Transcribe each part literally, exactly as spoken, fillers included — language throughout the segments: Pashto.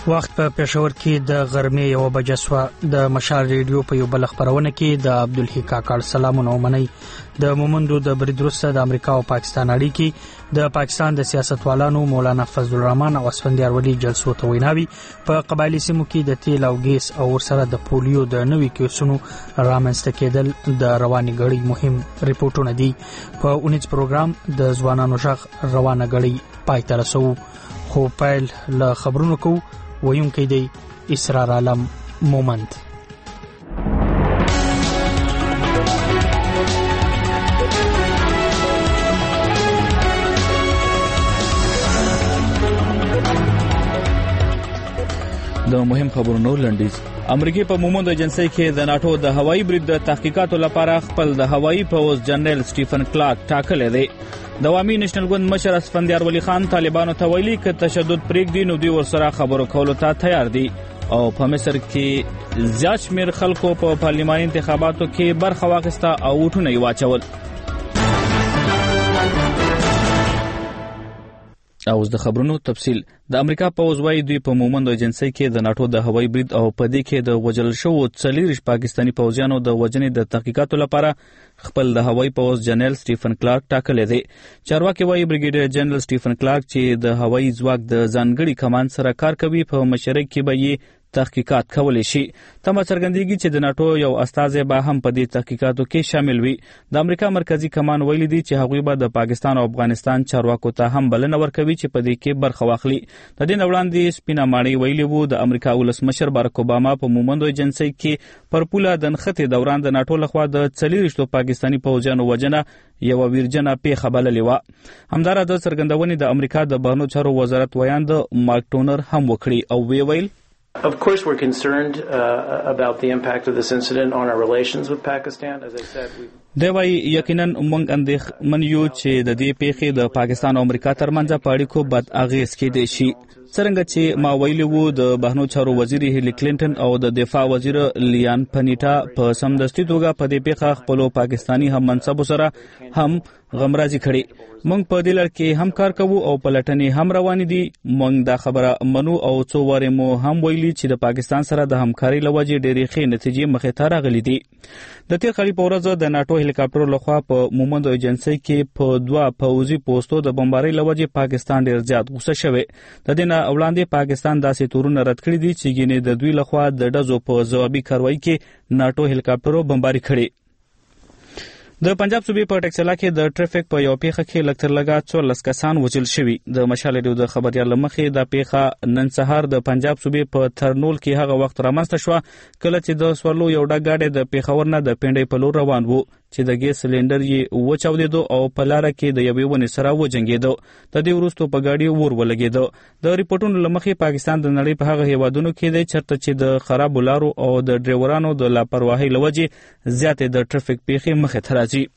وخت په پېښور کې د غرمې یو بجه سوه. د مشال ریډیو په یو بل خبرونه کې د عبدالحی کاکړ سلامونه ومنئ. د مومندو د برید وروسته د امریکا او پاکستان اړیکې، د پاکستان د سیاستوالانو مولانا فضل الرحمن او اسفندیار ولی جلسو ته ویناوي، په قبایلی سیمو کې د تیل او ګیس او ورسره د پولیو د نوي کیسونو رامنځته کېدل د رواني غړي مهم ریپورتونه دي. په اونیز پروګرام د ځوانانو ژغ روانه غړي پای ته رسو. خو پیل له خبرونو کو ویونکی دی اسرار عالم مومند. د مهم خبرونو لنډیز. امریکای په مومند ایجنسی کې د ناتو د هوایي برید د تحقیقاتو لپاره خپل د هوایي پوځ جنرال سټیفن کلارک ټاکلی دی. د عوامي نېشنل ګوند مشر اسفندیار ولی خان طالبانو ته ویلي چې تشدد پرېږدي نو دوی ورسره خبرو کولو ته تیار دي. او په مصر کې زیات شمېر خلکو په پارلماني انتخاباتو کې برخه واخیسته او ووټونه یې واچول. اوس د خبرونو تفصیل. د امریکا پوځ وايي دوی په مومند ایجنسی کې د ناتو د هوایي برید او په دې کې د وژل شوو څلوېښت پاکستاني پوځیانو د وژنې د تحقیقاتو لپاره خپل د هوایي پوځ جنرال سټیفن کلارک ټاکلی دی. چارواکي وايي بریګیډیر جنرال سټیفن کلارک چې د هوایي ځواک د ځانګړي کمان سره کار کوي په مشرۍ کې به یې تحقیقات کولی شي. تمه څرګندېږي چې د ناتو یو استازی به هم په دې تحقیقاتو کې شامل وي. د امریکا مرکزی کمان ویلي دي چې هغوی به د پاکستان او افغانستان چارواکو ته هم بلنه ورکوي چې په دې کې برخه واخلي. د دې نه وړاندې سپینه ماڼۍ ویلي وو د امریکا ولسمشر بارک اوباما په مومند ایجنسی کې پر پوله د نښتې دوران د ناتو لخوا د څلوېښتو پاکستاني پوځیانو وژنه یوه ویرجنه پیښه بللې وه. همداراز څرګندونې د امریکا د بهرنیو چارو وزارت ویاند مارک ټونر هم وکړي او وی ویل Of course, we're concerned uh, about the impact of this incident on our relations with Pakistan. As I said, we دی وايي یقینا موږ اندېښمن یو چې د دې پیښې د پاکستان او امریکا ترمنځ په اړیکو بد اغېز کېدی شي. څرنګه چې ما ویلي وو د بهرنیو چارو وزیر هیلی کلینټن او د دفاع وزیر لیان پنیټا په سمدستي توګه په دې پیښه خپلو پاکستاني هم منصبو سره هم غمرازي کړي. موږ په دې لړ کې هم کار کوو او پلټنې هم روانې دي. موږ دا خبره منو او څو وارې مو هم ویلي چې د پاکستان سره د همکارۍ له وجې ډېرې ښې نتیجې مخې ته راغلي دي. د تېر کال په ورځ د ناټو هلیکاپټرو لخوا په مومند ایجنسی کې په دوه پوځي پوستو د بمبارۍ له وجې پاکستان ډېر زیات غوسه شوی. د دې نه وړاندې پاکستان داسې تورونه رد کړي دي چې ګینې د دوی لخوا د ډزو په ځوابي کاروایي کې ناټو هلیکاپټرو بمباري کړي. د پنجاب صوبې په ټکسلا کې د ټریفیک په یو پیښه کې لږ تر لږه څوارلس کسان وژل شوي. د مشال ریډیو د خبریال له مخې دا پیښه نن سهار د پنجاب صوبې په ترنول کې هغه وخت رامنځته شوه کله چې د سورلو یو ډک ګاډی د پیښور نه د پنډۍ په لور روان و چې د ګیس سلنډر یې وچاودېدو او په لاره کې د یوې ونې سره وجنګېدو. د دې وروستو په ګاډي اور ولګېدو. د ریپورټونو له مخې پاکستان د نړۍ په هغه هیوادونو کې دی چېرته چې د خرابو لارو او د ډریورانو د لاپرواهۍ له وجې زیاتې د ټریفیک پیښې مخې ته راځي.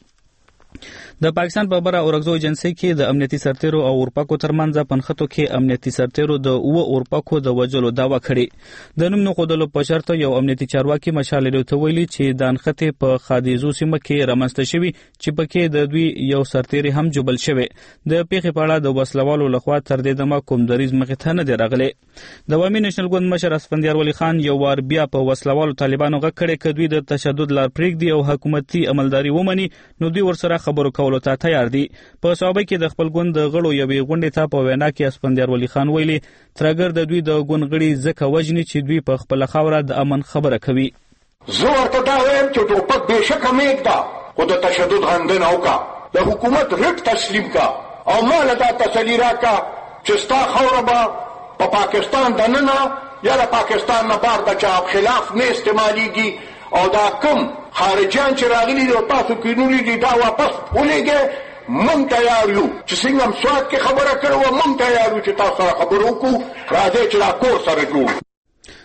د پاکستان په بره اورګزو ایجنسی کې د امنیتي سرتیرو او اورپاکو ترمنځ په نښتو کې امنیتي سرتیرو د اوه اورپاکو د وژلو دعوه کړې. د نوم نه ښودلو په شرط یو امنیتي چارواکي مشال ریډیو ته ویلي چې دا نښتې په خادیزو سیمه کې رامنځته شوي چې پکې د دوی یو سرتیری هم جوبل شوی. د پیښې په اړه د وسلوالو لخوا تر دې دمه کوم دریځ مخې ته نه دی راغلی. د عوامي نېشنل ګوند مشر اسفندیار ولی خان یو وار بیا په وسلوالو طالبانو غږ کړی که دوی د تشدد لار پرېږدي او حکومتي عملداري ومني نو دوی ورسره خبرو کولو ته تیار دي. په صوابۍ کې د خپل ګوند د غړو یوې غونډې ته په وینا کې اسفندیار ولی خان ویلي ترګر د دوی د ګوند غړي ځکه وژني چې دوی په خپله خاوره د امن خبره کوي. زه ورته دا وایم چې ټوپک بېشکه مېږده خو د تشدد غندنه وکړه، د حکومت رټ تسلیم کړه او ما له دا تسلي راکړه چې ستا خاوره به په پاکستان دننه یا د پاکستان نه بار د چا خلاف نه استعمالیږي او دا کم خارجیان چې راغلي دي او تاسو کینولي دي دا واپس ولېږئ. موږ تیار یو چې څنګه هم سوات کې خبره کړې وه موږ تیار یو چې تاسو سره خبرې وکړو. راځئ چې دا کور سره جوړ.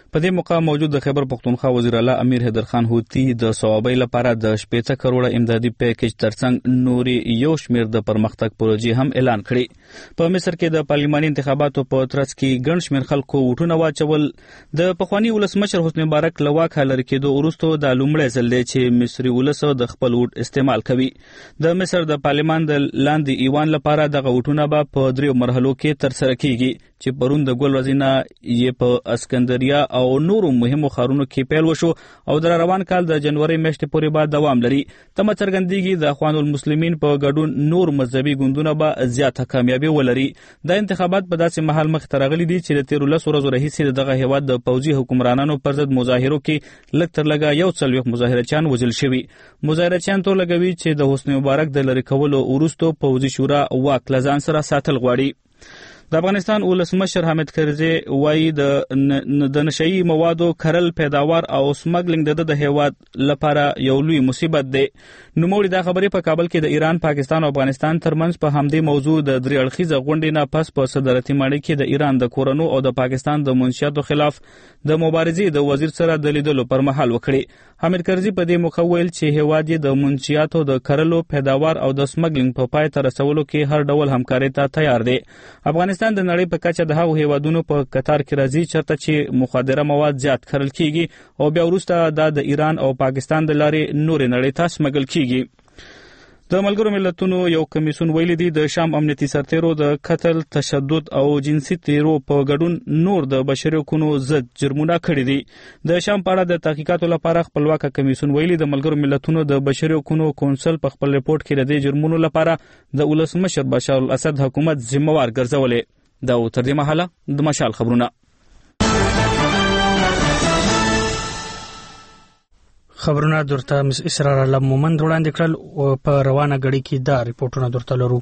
په دې موقع موجود د خیبر پختونخوا وزیر اعلی امیر حیدر خان هوتی د صوابۍ لپاره د شپږ کروڑه امدادي پیکیج ترڅنګ نوري یو شمېر د پرمختګ پروژې هم اعلان کړي. په مصر کې د پارلماني انتخاباتو په ترڅ کې ګڼ شمېر خلکو ووټونه واچول. د پخوانی ولسمشر حسنی مبارک له واکه لرې کېدو وروسته د لومړی ځل دی چې مصري ولس د خپل ووټ استعمال کوي. د مصر د پارلمان د لاندې ایوان لپاره دغه ووټونه به په دریو مرحلو کې ترسره کیږي چې پرون د ګل ورځې یې په اسکندریه او نورو مهمو ښارونو کې پیل وشو او د روان کال د جنوري میاشتې پورې به دوام لري. تمه څرګندېږي د اخوان المسلمین په ګډون نور مذهبي ګوندونه به زیاته کامیابي ولري. دا انتخابات په داسې مهال مخ ته راغلي دي چې د تیرو لسو ورځو راهیسې دغه هیواد د پوځي حکمرانانو پر ضد مظاهرو کې لږ تر لږه یو څلوېښت مظاهرچیان وژل شوي. مظاهرچیان تو لګوي چې د حسنی مبارک د لرې کولو وروسته پوځي شورا واک له ځان سره ساتل غواړي. د افغانستان ولسمشر حامد کرزي وایي د د نشئی موادو کرل پیداوار او سمګلینګ د د هیواد لپاره یو لوی مصیبت دی. نوموړي دا خبرې په کابل کې د ایران، پاکستان او افغانستان ترمنځ په همدې موضوع د درې اړخیزه غونډې نه پس په صدارتي ماڼۍ کې د ایران د کورونو او د پاکستان د منشیاتو خلاف د مبارزې د وزیر سره د لیدلو پر مهال وکړي. حامد کرزي په دې موخه ویل چې هیواد یې د منشیاتو د کرلو، پیداوار او د سمګلینګ په پای ته رسولو کې هر ډول همکاري ته تیار دی. افغانستان د نړۍ په کچه د هغو هیوادونو په قطار کې راځي چېرته چې مخدره مواد زیات کرل کیږي او بیا وروسته دا د ایران او پاکستان د لارې نورې نړۍ ته سمګل کیږي. د ملګرو ملتونو یو کمیسون ویلي دی د شام امنیتي سرتیرو د قتل، تشدد او جنسي تیرو په ګډون نور د بشري حقوقو ضد جرمونه کړي دي. د شام په اړه د تحقیقاتو لپاره خپلواک کمیسون ویلي د ملګرو ملتونو د بشري حقوقو کونسل په خپل ریپورت کې د دې جرمونو لپاره د ولسمشر بشار الاسد حکومت ذمہوار ګرځولې. دا تر دې مهاله د مشال خبرونه. خبرونه درته مس اسرار علم مومند وړاندې کړل او په روانه غړي کې دا ریپورتونه درته لرو.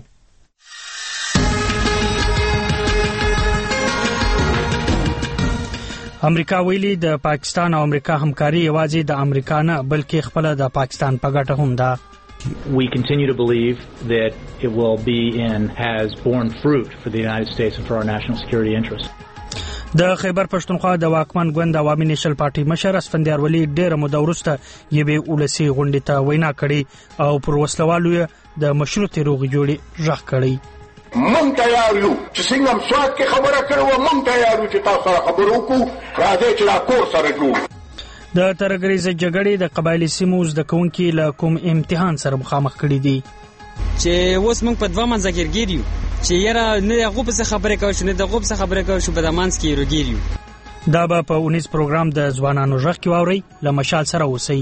امریکا ویلي د پاکستان او امریکا همکاري یوازې د امریکا نه بلکې خپل د پاکستان په ګټه هم ده. We continue to believe that it will be and has borne fruit for the United States and for our national security interests. د خیبر پښتونخوا د واکمن ګوند عوامي نیشنل پارټي مشر اسفندیار ولی ډېر موده وروسته یوې ولسي غونډې ته وینا کړې او پر وسلوالو د مشروطې روغ جوړې ژغ کړی. مونږ تیار یو چې څنګه مسواک کې خبره کړو، مونږ تیار یو چې تاسو سره خبرو وکړو، راځي چې لا کور سره جوړ. د ترګریزه جګړې د قبایلی سیمو زده کوونکي له کوم امتحان سره مخامخ کړي دي چې اوس موږ په دوه منځ کې ګیر یو چې یاره نه هغه په څه خبرې کوي شو نه دغه په څه خبرې کوي شو په د منځ کې ګیر یو. دا به په اونیز پروګرام د ځوانانو غږ کې واوري. له مشال سره اوسئ.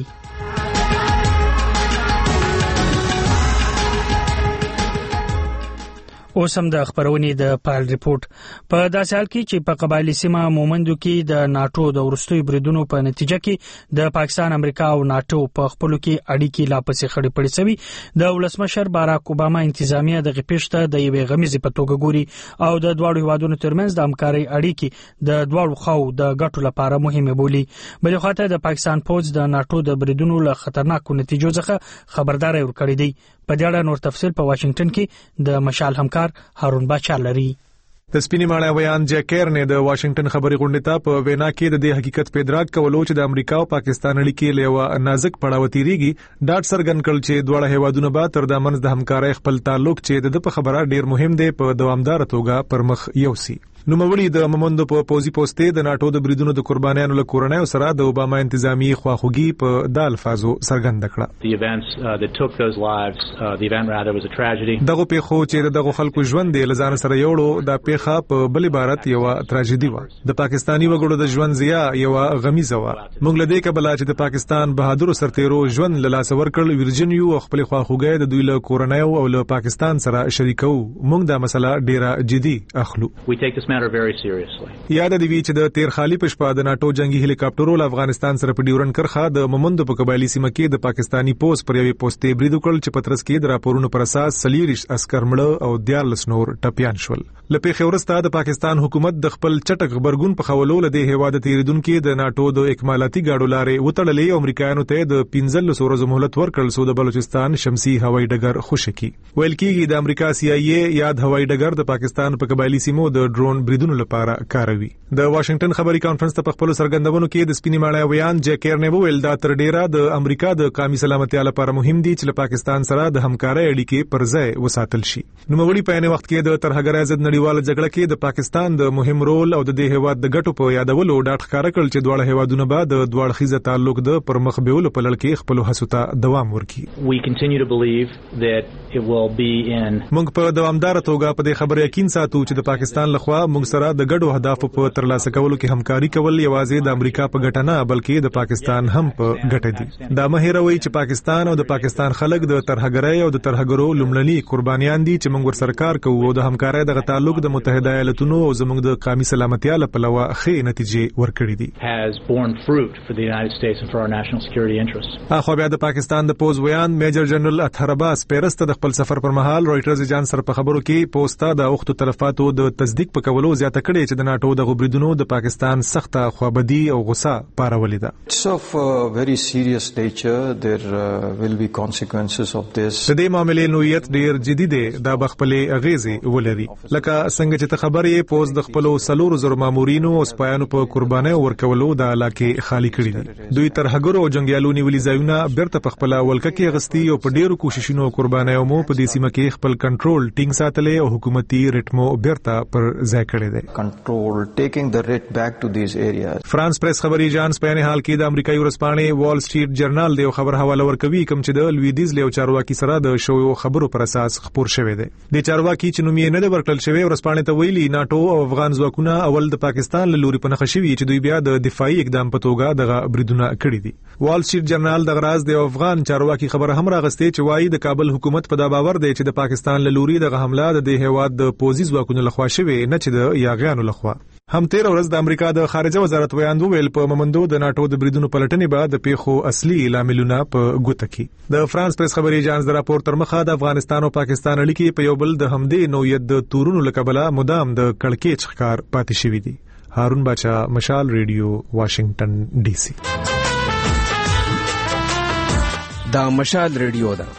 اوس هم د خبرونې د پایل ریپورت په داسې حال کې چې په قبایلی سیمه مومندو کې د ناتو د وروستیو بریدونو په نتیجه کې د پاکستان، امریکا او ناتو په خپلو کې اړیکې لا پسې خړې پړې شوي. د ولسمشر باراک اوباما انتظامیه د غپېشته د یوې غمیزې په توګه ګوري او د دواړو هیوادونو ترمنځ د همکارۍ اړیکې د دواړو خواو د ګټو لپاره مهمه بولي. بلې خواته د پاکستان پوځ د ناتو د بریدونو له خطرناکو نتیجو څخه خبرداري ورکړې دی. په دې اړه نور تفصیل په واشنگټن کې د مشال همکار هارون باچا لري. د سپینې ماڼۍ ویان جکر نه د واشنگټن خبري غونډې ته په وینا کې د دې حقیقت په ادراک کولو چې د امریکا او پاکستان اړیکې له نازک پړاو تیریږي ډاټ سرګن کړ چې دواړه هیوادونه به تر د منځ د همکارۍ خپل تعلق چې د په خبره ډیر مهم دی په دوامدار توګه پر مخ یوسي. نوموړي د مومندو په پوزي پوسټې د ناتو د بریدونو د قربانیانو له کورنۍ سره د اوباما انتظامی خواخوږي په د الفاظو څرګنده کړه. دغه پیښو چې دغه خلکو ژوند د لزان سره یوړو د پیښه په بل عبارت یو تراژیدي و. د پاکستانی وګړو د ژوند زیه یو غمیزه و. موږ لدې کبل چې د پاکستان بهادر سرتیرو ژوند له لاس ورکړل ورجینیو او خپل خواخوږي د دوی له کورنۍ او له پاکستان سره شریکو. موږ دا مسله ډیره جدي اخلو. یاد دی چې د تیر خالی پښپا د ناتو جنگي هلیکاپټرو له افغانستان سره په ډیورن کرخه د مومندو په قبایلی سیمه کې د پاکستانی پوس پر یوې پوسټې برید وکړ چې پترس کې د راپورونو پر اساس سلیریش عسكر مړه او دیارلس نور ټپيان شول. لپاره ورسته د پاکستان حکومت د خپل چټک خبرګون په خولو لدې هواد تیریدونکو د ناتو د اکمالاتي گاډو لارې وټړلې امریکایانو ته د پنځلس ورځې مهلت ورکړل سو د بلوچستان شمسي هوایي ډګر خوشکی ویل کېږي د امریکا سی آی ای یاد هوایي ډګر د پاکستان په قبایلی سیمو د ډرون بریدونو لپاره کاروي د واشنگټن خبري کانفرنس ته په خپل سرګندونو کې د سپینې ماړی ویان جیکر نه ویل دا تر ډیره د امریکا د قومي سلامتیا لپاره مهم دي چې پاکستان سره د همکارۍ اړیکې پر ځای وساتل شي نو مغولي په یوه وخت کې د ترهګرۍ ضد نړیواله جګړه کې د پاکستان د مهم رول او د دې هیواد د ګټو په یادولو ډاټ ښکارا کړل چې دواړه هیوادونه به د دواړه خيزه تعلق د پرمخ بیولو په لړ کې خپل هڅو ته دوام ورکړي. We continue to believe that it will be in موږ په دوامدار توګه په دې خبره یقین ساتو چې د پاکستان لخوا موږ سره د ګډو اهدافو په ترلاسه کولو کې همکاري کول یوازې د امریکا په ګټه نه بلکې د پاکستان هم په ګټه دي. دا مه هیروئ چې پاکستان او د پاکستان خلک د ترهګرۍ او د ترهګرو لومړني قربانیان دي چې موږ ورسره کار کوو او د همکارۍ د تعلق د متحده ایالاتونو او زموږ د قومي سلامتیا لپاره ښه نتیجې ورکړې دي. has borne fruit for the United States and for our national security interests. اخو بیا د پاکستان د پوز ویان میجر جنرال اطهر عباس پیرسته د خپل سفر پر مهال رويټرز جان سره په خبرو کې پوسټه د اوختو تلفاتو د تصدیق په کولو زیاته کړې چې د ناتو د غبرګونو د پاکستان سخته خوابدي او غصه پارولې ده. It's of uh, very serious nature. There uh, will be consequences of this. د دې معاملې نوعیت ډیر جدي دی دا بخپلې اغیزې ولري لکه څنګه چې ته خبرې پوز د خپل سلور زر مامورینو او سپایانو په قربانۍ ورکولو د علاقې خالی کړي دي. دوی ترهګرو او جنگیالو نیولې ځایونه بیرته په خپل ولکه کې غستی او په ډیرو کوششونو قربانۍ مو په دې سیمه کې خپل کنټرول ټینګ ساتلې او حکومتي ریټمو بیرته پر ځای کړی دی. Control taking the rit back to these areas. فرانس پریس خبري جان سپیانه حال کې د امریکایي ورسپانې وال سټریټ جرنال دی خبر حواله ورکوي کوم چې د لویدیز له چارواکي سره د شوو خبرو پر اساس خبر شوی دی. د چارواکي چې نوم یې نه ورکړل شوی ورسپانې ته ویلي ناتو او افغان ځواکونه اول د پاکستان له لوري په نخښه شوی چې دوی بیا د دفاعي اقدام په توګه د بریدونه کړی دي. وال سټریټ جرنال د غراز د افغان چارواکي خبره هم راغستې چې وایي د کابل حکومت په دا باور دی چې د پاکستان له لوري د حمله د هیواد د پوزي ځواکونو لخوا شوی نه چې د یاغیانو لخوا. هم تیر ورځ د امریکا د خارجه وزارت ویاند ویل په ممندو د ناتو د بریدونو پلټنې به د پیښو اصلي لاملونه په ګوته کې. د فرانس پریس خبري جانز د راپور تر مخه د افغانستان او پاکستان اړیکې په یو بل د همدې نوعیت د تورونو لکبله مدام د کړکېچ ښکار پاتې شوی دي. هارون باچا مشال ریډیو واشنگټن ډي سي. دا مشال ریډیو ده.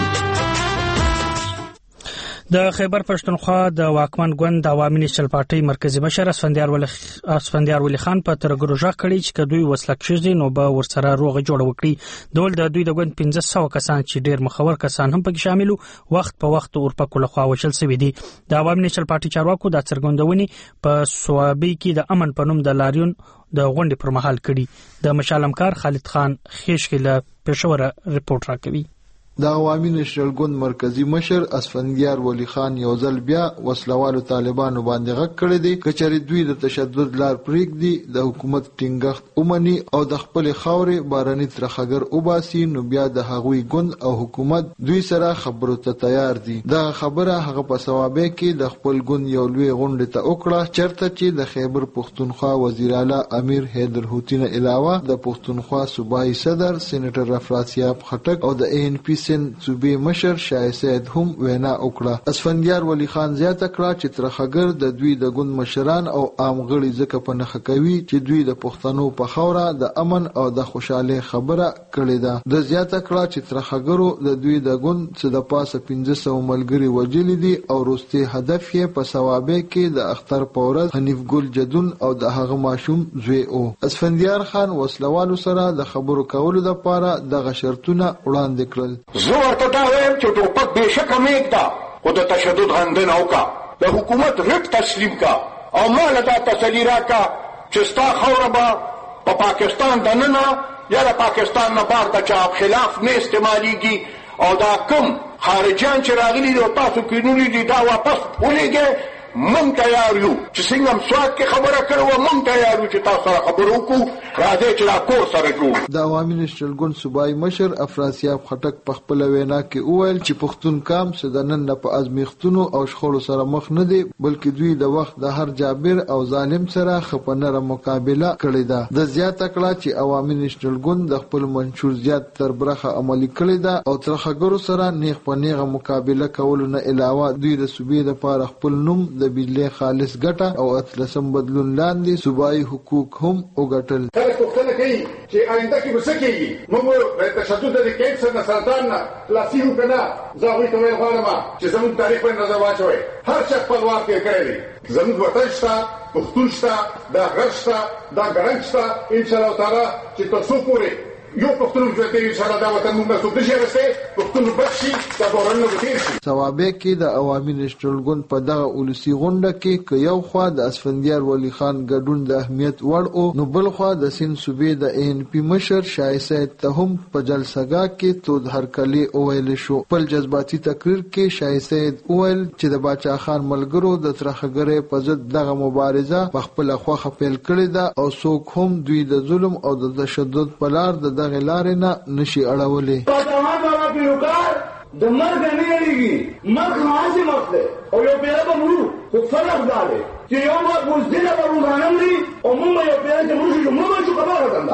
د خیبر پښتونخوا د واکمن ګوند د عوامي نېشنل پارټي مرکزی مشر اسفندیار ولی اسفندیار ولی خان په ترګرو ژغ کړی چې کدوې وسلکشز دي نو به ورسره روغه جوړ وکړي. دول د دوی د ګوند پنځه سوه کسان چې ډیر مخور کسان هم پکې شامل وو وخت په وخت اورپکو لخوا وشل شوی دي. د عوامي نېشنل پارټي چارواکو د څرګندونې په سوابي کې د امن په نوم د لاریون د غونډې پر مهال کړي. د مشالمکار خالد خان خیشکې له پېښور رپورټ راکوي. د عوامي نېشنل ګوند مرکزی مشر اسفندیار ولی خان یو ځل بیا وسلوالو طالبانو باندې غږ کړی دی کچری دوی د تشدد لار پریږدي د حکومت ټینګښت اومني او د خپل خاورې بارني ترخګر وباسي نو بیا د هغوی ګوند او حکومت دوی سره خبرو ته تیار دي. دا خبره هغه په ثوابه کې د خپل ګوند یو لوی غونډه ته وکړه چرته چې د خیبر پښتونخوا وزیر اعلی امیر حیدر هوتی نه علاوه د پښتونخوا صوبایي صدر سېنیټر افراسیاب خټک او د ان پی سن صوبې مشر شاه سید هم وینا وکړه. اسفندیار ولی خان زیاته کړه چې ترخګر د دوی د ګوند مشران او عام غړي ځکه په نخښه کوي چې دوی د پښتنو په خوره د امن او د خوشاله خبره کړې ده. د زیاته کړه چې ترخګرو د دوی د ګوند څخه د پاسه پنځه سوه ملګري وژلي دي او وروستي هدف یې په ثوابه کې د اختر پورز حنیف ګل جدون او د هغه ماشوم زوی او. اسفندیار خان وسلوالو سره د خبرو کولو لپاره د شرطونه وړاندې کړل. زور ته دا وایم چې ټوپک بېشکه مېږده خو د تشدد غندنه وکړه د حکومت رټ تسلیم کا او مال دا تسلی راکا چې ستا خوره به په پاکستان دننه یا د پاکستان نه بار د چا خلاف نه استعمالیږي او دا کم خارجیان چې راغلي دي او تاسو کینولي دي دا واپس ولېږئ. مونږ تیار یو چې څنګه مسواک کې خبره کړو مونږ تیار یو چې تاسو سره خبرو وکړو راځي چې دا کور سره جوړ. د عوامي نېشنل ګوند صوبایي مشر افراسیاب خټک په خپل وینا کې وویل چې پښتون قام سدنن نه په ازمیختونو او شخړو سره مخ نه دي بلکې دوی د وخت د هر جابر او ظالم سره خپنره مقابله کړې ده. د زیاته کړه چې عوامي نېشنل ګوند د خپل منشور زیات تر برخه عملي کړې ده او ترخګرو سره نیغ په نیغه مقابله کولو نه علاوه دوی د صوبې لپاره خپل نوم د بجلی خالص ګټه او اتلسم بدلون لاندې صوبایي حقوق هم وګټل. خلک پوښتنه کوي چې آینده کې به څه کېږي. موږ د تشدد د کینسر نه سرطان نه خلاصي وکړو که نه. زه هغوی ته ویل غواړم چې زموږ تاریخ باندې نظر واچوئ. هر چا خپل واک تېر کړی دی. زموږ وطن شته، پښتون شته، دا غر شته، دا ګړنګ شته. انشاءالله تعالی چې تر څو پورې یو پښتون ژوندی وي انشاءالله دا وطن موږ له څوک نشي رسولی. پښتون بچ شي، دا بحرانونه به تېر شي. سوابق کې د عوامي نېشنل ګوند په دغه ولسي غونډه کې که یو خوا د اسفندیار ولی خان ګډون د اهمیت وړ او نو بل خوا د سیند صوبې د اے ان پي مشر شاه سید ته هم په جلسګاه کې تود هرکلی وویل شو. خپل جذباتي تقریر کې شاه سید وویل چې د باچا خان ملګرو د ترخګرۍ په ضد دغه مبارزه په خپله خوښه پیل کړې ده او څوک هم دوی د ظلم او د تشدد په لار د دغه لارې نه نشي اړولی. د مرګ نه یریږي. مرګ لازم دی او یو پیره به مرو. خو فرق دا دی چې یو به بوزدله به روزانه مري او موږ به یو پیره چې مرو شو موږ به شو خبره ده.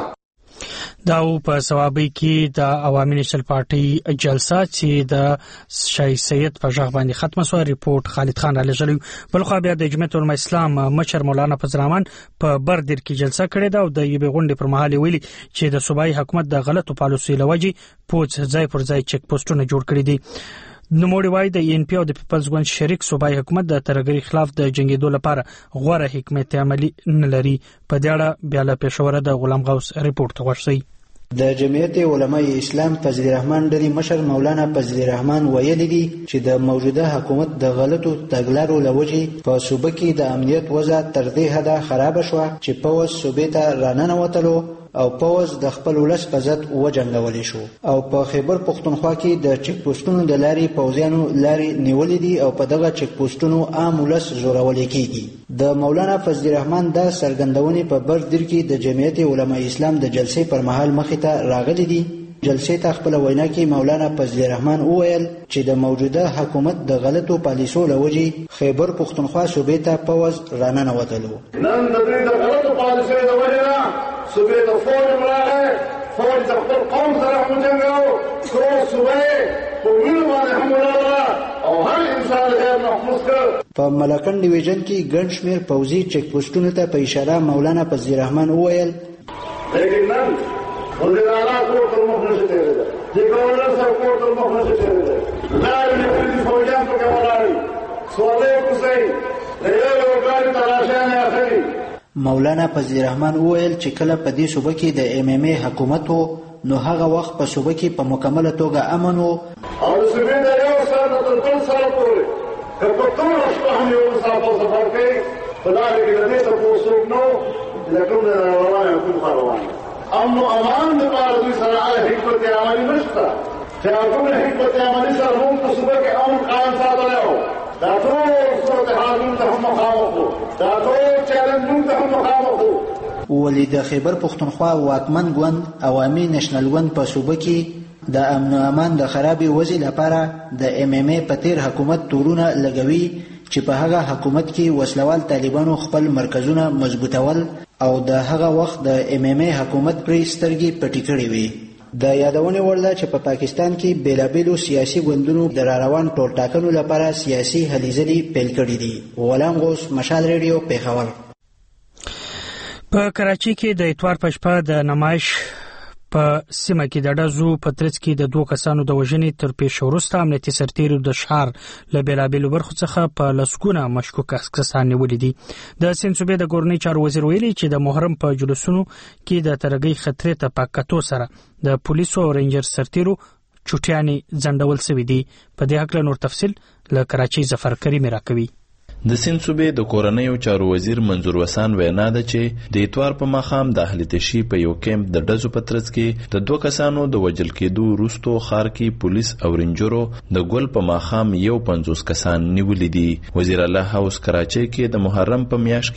دا په ثوابي کې د عوامي نېشنل پارټي جلسه چې د شاه سید په ژغ باندې ختمه شو. ریپورت خالد خان علی جلی. بل خو بیا د جمعیت العلماء اسلام مشر مولانا فضل الرحمن په بردر کې جلسه کړې ده او د یوې غونډې پر مهال ویلي چې د صوبایي حکومت د غلطو پالیسیو لوجې پوز ځای پر ځای چک پوسټونه جوړ کړي دي. نوموړي وايي د ان پی او د پیپلز ګوند شریک صوبایي حکومت د ترهګرۍ خلاف د جنگیدو لپاره غوره حکمت عملی نه لري. په دې اړه بیا له پېښوره د غلام غوث ریپورت غوښتي. د جمعیت علماء اسلام فضل الرحمن ډلې مشر مولانا فضل الرحمن ویلي دي چې د موجوده حکومت د غلطو تګلارو لوجې په صوبه کې د امنیت وضع تر دې حده خراب شوه چې پوځ صوبې ته راننوتلو او پوز د خپل ولس په ضد وجنګول شو او په خیبر پختونخوا کې د چک پوسټونو د لارې پوځیانو لارې نیولې دي او په دغه چک پوسټونو عام ولس زورول کېږي. د مولانا فضل الرحمن د سرګندونې په بردر کې د جمعیت علماء اسلام د جلسې پر مهال مخې ته راغلي دي. جلسې ته خپل وینا کې مولانا فضل الرحمن وویل چې د موجوده حکومت د غلطو پالیسو لوجې خیبر پختونخوا صوبې ته پوځ راننوتلو. نن د دې د غلطو پالیسو د وجې صوبې ته فوج راغی. فوج د خپل قوم سره هم جنګاو. څو صوبې په وینو باندې هم ولاړه او هر انسان غیر محفوظ کړ. په ملکن ډیویژن کې ګڼ شمېر پوځي چک پوسټونو ته په اشاره مولانا فضل الرحمن وویل لیکن نن وزیراعلی کور تر مخ نشي تېرېدلی. د ګورنر صاحب کور تر مخ نشي تېرېدلی. لارې نیولي فوجیان پکې ولاړ وي. سوالۍ کوڅۍ د یو یو ګاډي تلاشیانې اخلي. مولانا فضل الرحمن وویل چې کله په دې صوبه کې د ایم ایم ای حکومت و نو هغه وخت په صوبه کې په مکمله توګه امن و او د صوبې د یو سر نه تر بل سره پورې که په ټوله شپه هم یو مسافر سفر کوي په لارې کې د دې تپوس څوک نه و چې د کوم ځای نه روان یم کوم ښار روان یم. امن و امان دپاره دوی سره هغه حکمت عملي نشته چې هغه کوم حکمت عملي سره موږ په صوبه کې امن قایم ساتلی و. دا ټول صورتحال موږ ته هم مخامخ وو. دا ټول چیلنج موږ ته هم مخامخ وو. ولی د خیبر پختونخوا واکمن ګوند عوامي نېشنل ګوند په صوبه کې د امن او امان د خرابې وضع لپاره د ایم ایم ای په تیر حکومت تورونه لګوي چې په هغه حکومت کې وسلوال طالبانو خپل مرکزونه مضبوطول او د هغه وخت د ایم ایم ای حکومت پرې سترګې پټې کړې وي. د یادونې وړ ده چې په پا پاکستان کې بیلابیلو سیاسي ګوندونو د راروان ټولټاکنو لپاره سیاسي هلې ځلې پیل کړي دي. غلام غوث، مشال ریډیو، پیښور. په کراچۍ کې د اتوار په شپه د نمایش په سیمه کې د ډزو په ترڅ کې د دوه کسانو د وژنې تر پیښ وروسته امنیتي سرتیرو د ښار له بېلابېلو برخو څخه په لسګونه مشکوک کسان نیولي دي. د سیند صوبې د کورنۍ چارو وزیر ویلي چې د محرم په جلوسونو کې د ترهګۍ خطرې ته په کتو سره د پولیسو او رینجر سرتیرو چوټیانې ځنډول سوي دي. په دې هکله نور تفصیل له کراچۍ ظفر کریم راکوي. د سیند صوبې د کورنیو چارو وزیر منظور وسان وینا ده چې د اتوار په ماښام د اهل تشي په یو کیمپ د ډزو په ترڅ کې د دوه کسانو د وژل کېدو وروستو ښار کې پولیس او رینجرو د ګل په ماښام یو پنځوس کسان نیولي دي. وزیر الله هاوس کراچۍ کې د محرم په میاشت کې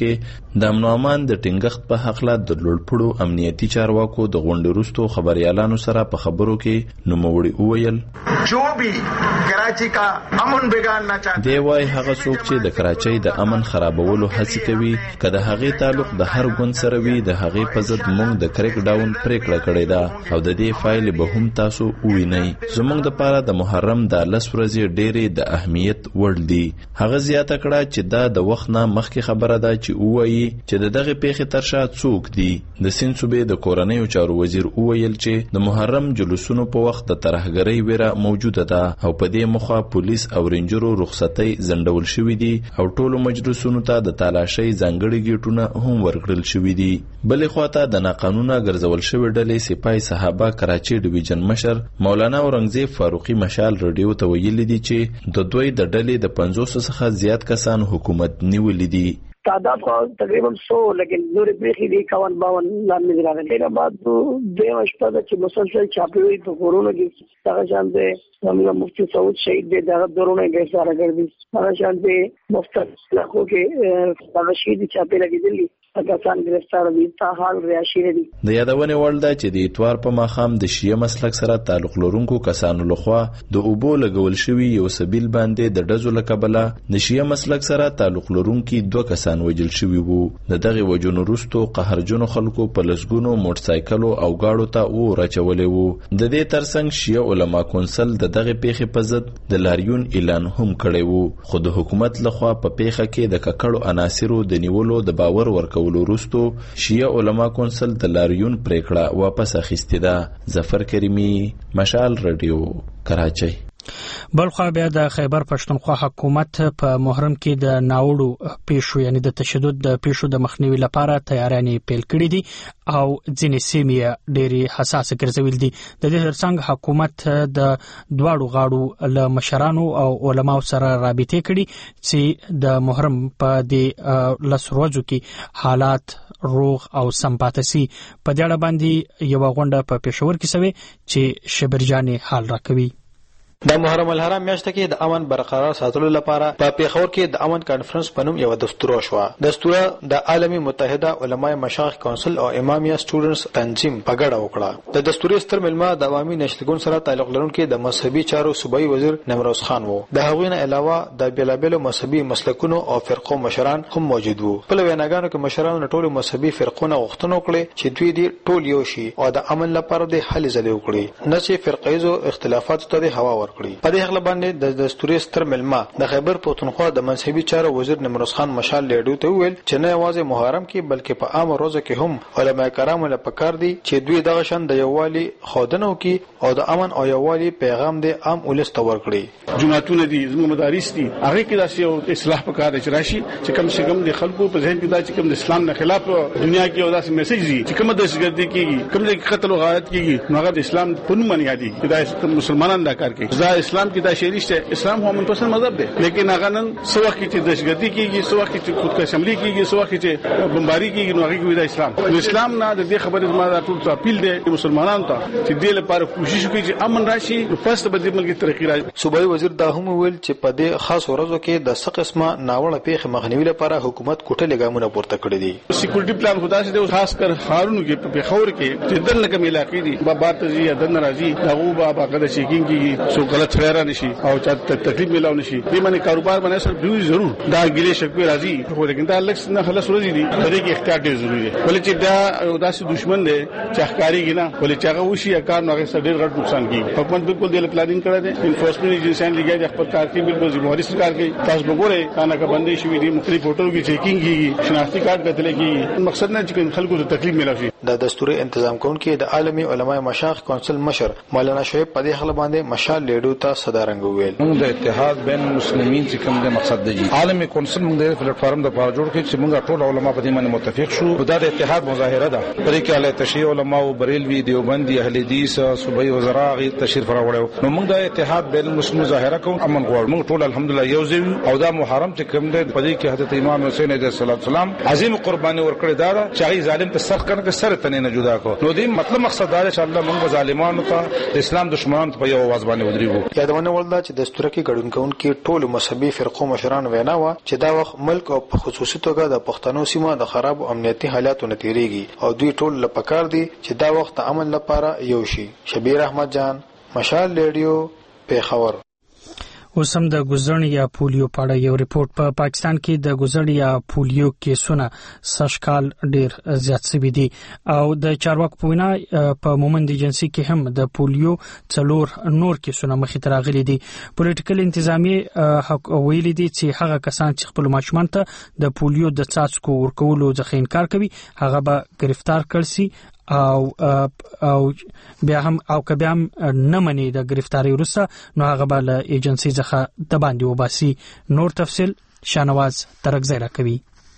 د امن او امان د ټینګښت په حق له د لوړپوړو امنیتي چارواکو د غونډې وروسته خبريالانو سره په خبرو کې نوموړي وویل جو بھی کراچي کا امن بګاړنا چاہتے دی وای هغه څوک چې د کراچۍ د امن خرابولو هڅه کوي کله هغه تعلق د هر ګوند سره وي د هغه په ضد موږ د کریک ډاون پریکړه کړې ده او د دې فایل به هم تاسو ووینئ زموږ د پاره د محرم د لس ورځې ډېرې د اهمیت وړ دي هغه زیاته کړه چې دا د وخت نه مخکې خبره ده چې وایي چې د دغه پیښې ترشا څوک دي د سیند صوبې د کورنیو چارو وزیر وویل چې د محرم جلوسونو په وخت د ترهګرۍ ویره موجوده ده او په دې مخه پولیس او رینجرو رخصتۍ ځنډول شوې دي او ټولو مجلسونو ته د تالاشۍ ځانګړي گیټونه هم ورکړل شوې دي بلې خواته د ناقانونه ګرځول شوې ډلې سپای صحابه کراچي ډیویژن مشر مولانا اورنګزیب فاروقي مشال رادیو ته ویلي دي چې د دوی د ډلې د پنځوس څخه زیات کسان حکومت نیولې دي تعداد کو تقریبا سو لیکن نور بریخي دی اکاون باون لان نظر آگئے تیرا بعد دیم اشپادا چی مسلسل چاپی ہوئی تو کورونو کی تاقا شان دے ہمیں مفتی سعود شہید دے داغت دوروں نے گرفتار کردی تاقا شان دے مفتی علاقوں کے تاقا شہیدی چاپی لگی دلی کسان گرفتار دي تا حال ریاشي دي د یادونه ولدا چې د اتوار په ماخام د شیعه مسلک سره تعلق لرونکو کسانو لخوا د اوبو لګول شوی یو سبیل باندې د دزو لکبله د شیعه مسلک سره تعلق لرونکو دوه کسان وجل شوی وو د دغه وجونو وروسته قهرجنو خلکو په لسګونو موټر سایکلو او گاډو ته و راچولې وو د دې ترڅنګ شیعه علما کونسل د دغه پیښې په ضد د لاریون اعلان هم کړی وو خو د حکومت لخوا په پیښه کې د ککړو عناصرو د نیولو د باور ورکو ولورستو شیعه علما کونسل د لاریون پریکړه واپس اخیستې ده ظفر کریمی مشال رادیو کراچۍ بلخوا بیا د خیبر پښتونخوا حکومت په محرم کې د ناوړو پیښو یعنی د تشدد د پیښو د مخنیوي لپاره تیارانې پیل کړې دي او ځینې سیمې ډېری حساس ګرځول دي د دې ترڅنګ حکومت د دواړو غاړو له مشرانو او علماو سره رابطې کړي چې د محرم په دې لس ورځو کې حالات روغ او سمپاتسي په دې اړه باندې یو غونډه په پېښور کې سوي چې شبرجان حال راکوي د محرم الحرام میاشته کې د امن برقرار ساتلو لپاره په پیښور کې د امن کانفرنس په نوم یو دستور شو. دستور د عالمي متحده علماء مشایخ کونسل او امامیه سټوډنټس تنظیم په ګډه وکړه. د دستور ستر ملما د عوامي نشریګون سره تعلق لرونکي د مذهبي چارو صوبایي وزیر نمروز خان وو. د هغوی نه علاوه د بیلابیلو مذهبي مسلکونو او فرقو مشران هم موجود وو. په ویناګانو کې مشرانو ټولو مذهبي فرقونو غوښتنه وکړه چې دوی دې ټول یو شي او د امن لپاره د حل ځلې وکړي نه چې فرقایزو اختلافات ته هوا په دې حق باندې د دستوري ستر ملما د خیبر پښتونخوا د مذهبي چارو وزیر نمروز خان مشال لیډو ته ویل چې نه یوازې محرم کې بلکې په عام روزه کې هم علما کرام له پکار دي چې دوی دغه شان د یووالي خودنو کې او د امن او یووالي پیغام د عام ولست ورکړي. جمعهتون دي زموږ مدارس دي هغه کې داسې یو اصلاح پکار چې راشي چې کم څه کم د خلکو په ذهن کې دا چې کم د اسلام نه خلاف دنیا کې او داسې میسج دي چې کوم د دهشتګردي کېږي کوم د قتل او غارت کېږي نو هغه د اسلام په نوم باندې یادي چې دا مسلمانان دا کار کوي. دا اسلام کې دا شی نشته. اسلام هم منفصل مذهب دی لیکن هغه نن څو وخت چې دهشتګردي کېږي څو وخت چې خودکشي عملي کېږي څو وخت چې بمباري کېږي نو هغه کې دا اسلام نو اسلام نه د دې خبرې زما دا ټول اپیل دی مسلمانانو ته چې دې لپاره کوشش وکړي چې امن راشي فرست به دې ملک ترقی راشي. صوبایي وزیر دا هم ویل چې په دې خاص ورځو کې د څه قسمه ناوړه پیښې مخنیوي لپاره حکومت کوټه لګامونه پورته کړی دي. سکیورټي پلان خدا سي د خاص کر خارونو کې په پیښور کې چې دنه کوم علاقې دي په بارتزي یا دنه راځي دغه به باقاعده چیکینګ کیږي څو غلط خیره نشي او چا تکلیف ملاو نشي. دې باندې کاروبار باندې سره دوی ضرور دا ګلې شکوي راځي خو لیکن دا لکس نه خلاص ورځي دي په دې کې احتیاط ډېر ضروري دی. ولې چې دا داسې دشمن دی چې ښکاریږي نه ولې چې هغه وشي کار نو هغه سره ډېر غټ نقصان کیږي. حکومت بالکل دې پلانینګ کړی دی انفورسمنت ایجنسیان لګیا دي خپل کار کوي بالکل ذمہواری سره کار کوي. تاسو وګورئ کانه کا بندي شوی دي مختلف هوټلو کې چیکینګ کیږي شناختی کارت کتل کیږي مقصد نه چې خلکو ته تکلیف ملاوي شي. د دستوري تنظیم کوونکي د عالمي علماء مشایخ کونسل مشر مولانا شعیب په دې حل باندې مشال لیډو ته صدارنګ ویل. موږ د اتحاد بین المسلمین چې کوم د مقصد دی عالمي کونسل موږ د پلیټ فارم د پاره جوړ کړی چې موږ ټول علما په دې باندې متفق شو. دا د اتحاد مظاهره ده په دې کې اعلی تشیع علما او بریلوی دیوبندي اهل حدیث صوبایي وزرا غي تشریف راوړو نو موږ د اتحاد بین المسلمین مظاهره کوو امن غواړو. موږ ټول الحمدلله یو ځای او دا محرم چې کوم دی په دې کې حضرت امام حسین علیه السلام عظیم قرباني ورکړی دا چې ظالم ته سخت کنه سر اکثر تنه نه جدا کو. نو دې مطلب مقصد دا چې الله موږ ظالمانو ته د اسلام دشمنانو په یو आवाज باندې ودرېږو. یادونه ولدا چې د دستور کې ګډون کوونکي ټول مذهبي فرقو مشران وینا و چې دا وخت ملک او په خصوصي توګه د پښتنو سیمه د خراب امنیتي حالاتو نتیریږي او دوی ټول لپاره دي چې دا وخت امن لپاره یو شي. شبیر احمد جان، مشال ریډیو، پیښور. اوس هم د ګزړن یا پولیو په اړه یو ریپورت په پا پاکستان کې د ګزړ یا پولیو کیسونه سشکال ډیر زیات شوي دي او د چارواکو په وینا په مومند ایجنسی کې هم د پولیو څلور نور کیسونه مخې ته راغلي دي. پولیټیکل انتظامیه حق ویلي دي چې هغه کسان چې خپل ماشومان ته د پولیو د څاڅکو ورکولو څخه انکار کوي هغه به گرفتار کړي شي او او بیا هم او که بیا هم نه مني د گرفتاری وروسته نو هغه به له ایجنسی څخه د باندې وباسي. نور تفصیل شانواز ترکزی را کوي.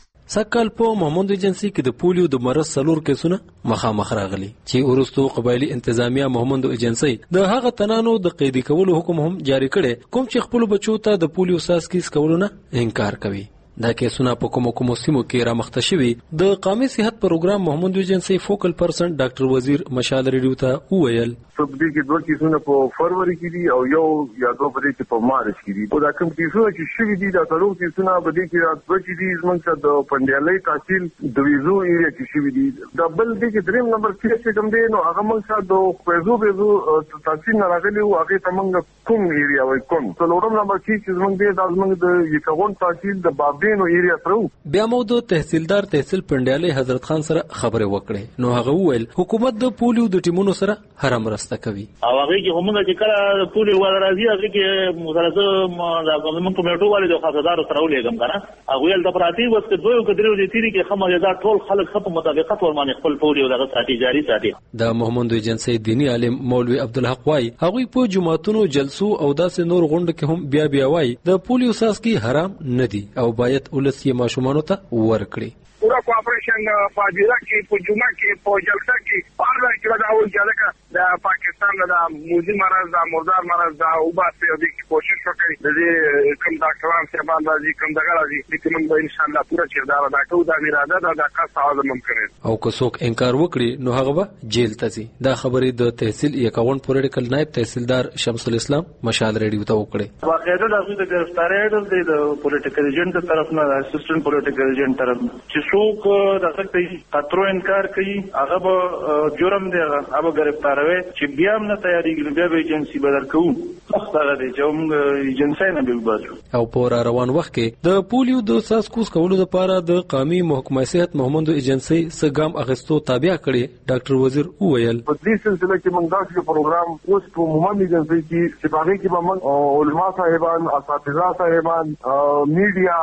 سکل په مومند ایجنسی کې د پولیو د مرض سلور کیسونه مخامخ راغلي چې ورستو قبایلی انتظامیه مومند ایجنسی د هغه تنانو د قیدی کولو حکم هم جاری کړي کوم چې خپل بچو ته د پولیو ساس کیس کولو نه انکار کوي. دا کیسونه په کومو کومو سیمو کې را مخته شوي. د قومي صحت پروګرام مومند ایجنسی فوکل پرسن ډاکټر وزیر مشال ریډیو ته وویل سبدي کې دوه کیسونه په فروری کې دي او یو یا دوه په دې کې په مارچ کې دي. او دا کوم کیسونه چې شوي دي دا ټول کیسونه په دې کې راځي چې دي زمونږ د پندیالي تحصیل د ویزو ایریا کې شوي دي. دا بل دې کې دریم نمبر کې کوم دی نو هغه موږ د ویزو ویزو تحصیل نه راغلي او هغه تمنګ کوم ایریا وای کوم څلورم نمبر کې چې زمونږ د زمونږ د یکون تحصیل د بابینو ایریا ترو. بیا مو د تحصیلدار تحصیل پندیالي حضرت خان سره خبره وکړه نو هغه وویل حکومت د پولیو د ټیمونو سره هر مرسته کوي او هغه کې همغه چې کله پولیو ول راځي هغه کې مدرسه د غوښمن کمیټو والي د خاصدارو سره ولېګم کنه هغه ول د پراتی وس کې دوی کډریو دي تیری کې خمه دا ټول خلک خپ مطابقت ورمانه خپل پولیو دغه ساتي جاری ساتي. د محمد ایجنسی دینی عالم مولوی عبدالحق وای هغه په جمعاتونو جلسو او داسې نور غونډه کې هم بیا بیا وای د پولیو ساس کې حرام نه دي او باید ولسی ماشومانو ته ورکړي. پورا کوآپریشن فاجیرا کې په جمعه کې په جلسه کې پارلا کې دا اول ځکه د پاکستان د موزي مرز د مردار مرز د وباسي او د کوشش وکړي د دې کوم ډاکټران څخه باندې کوم دغه راځي چې موږ به ان شاء الله پورا چې دا دا کوو د اراده دا د کار ساده ممکن او که څوک انکار وکړي نو هغه به جیل ته ځي. دا خبرې د تحصیل یکاون پولیټیکل نائب تحصیلدار شمس الاسلام مشال ریډیو ته وکړه. واقعا د گرفتاری د پولیټیکل ایجنټ طرف نه اسسټنټ پولیټیکل ایجنټ طرف چې څوک دغه کوي خطر انکار کوي هغه به جرم دی هغه گرفتاروي چې بیا هم نه تیاریږي بیا به ایجنسی بدل کوو هغه دی چې موږ ایجنسی نه به وباسو. او په روان وخت کې د پولیو د ساس کوس کولو لپاره د قومي محکمه صحت محمد ایجنسی سګام اغستو تابع کړي. ډاکټر وزیر وویل په دې سلسله کې موږ داسې پروګرام اوس په مومند ایجنسی کې چې باندې کې موږ علما صاحبان اساتذه صاحبان میډیا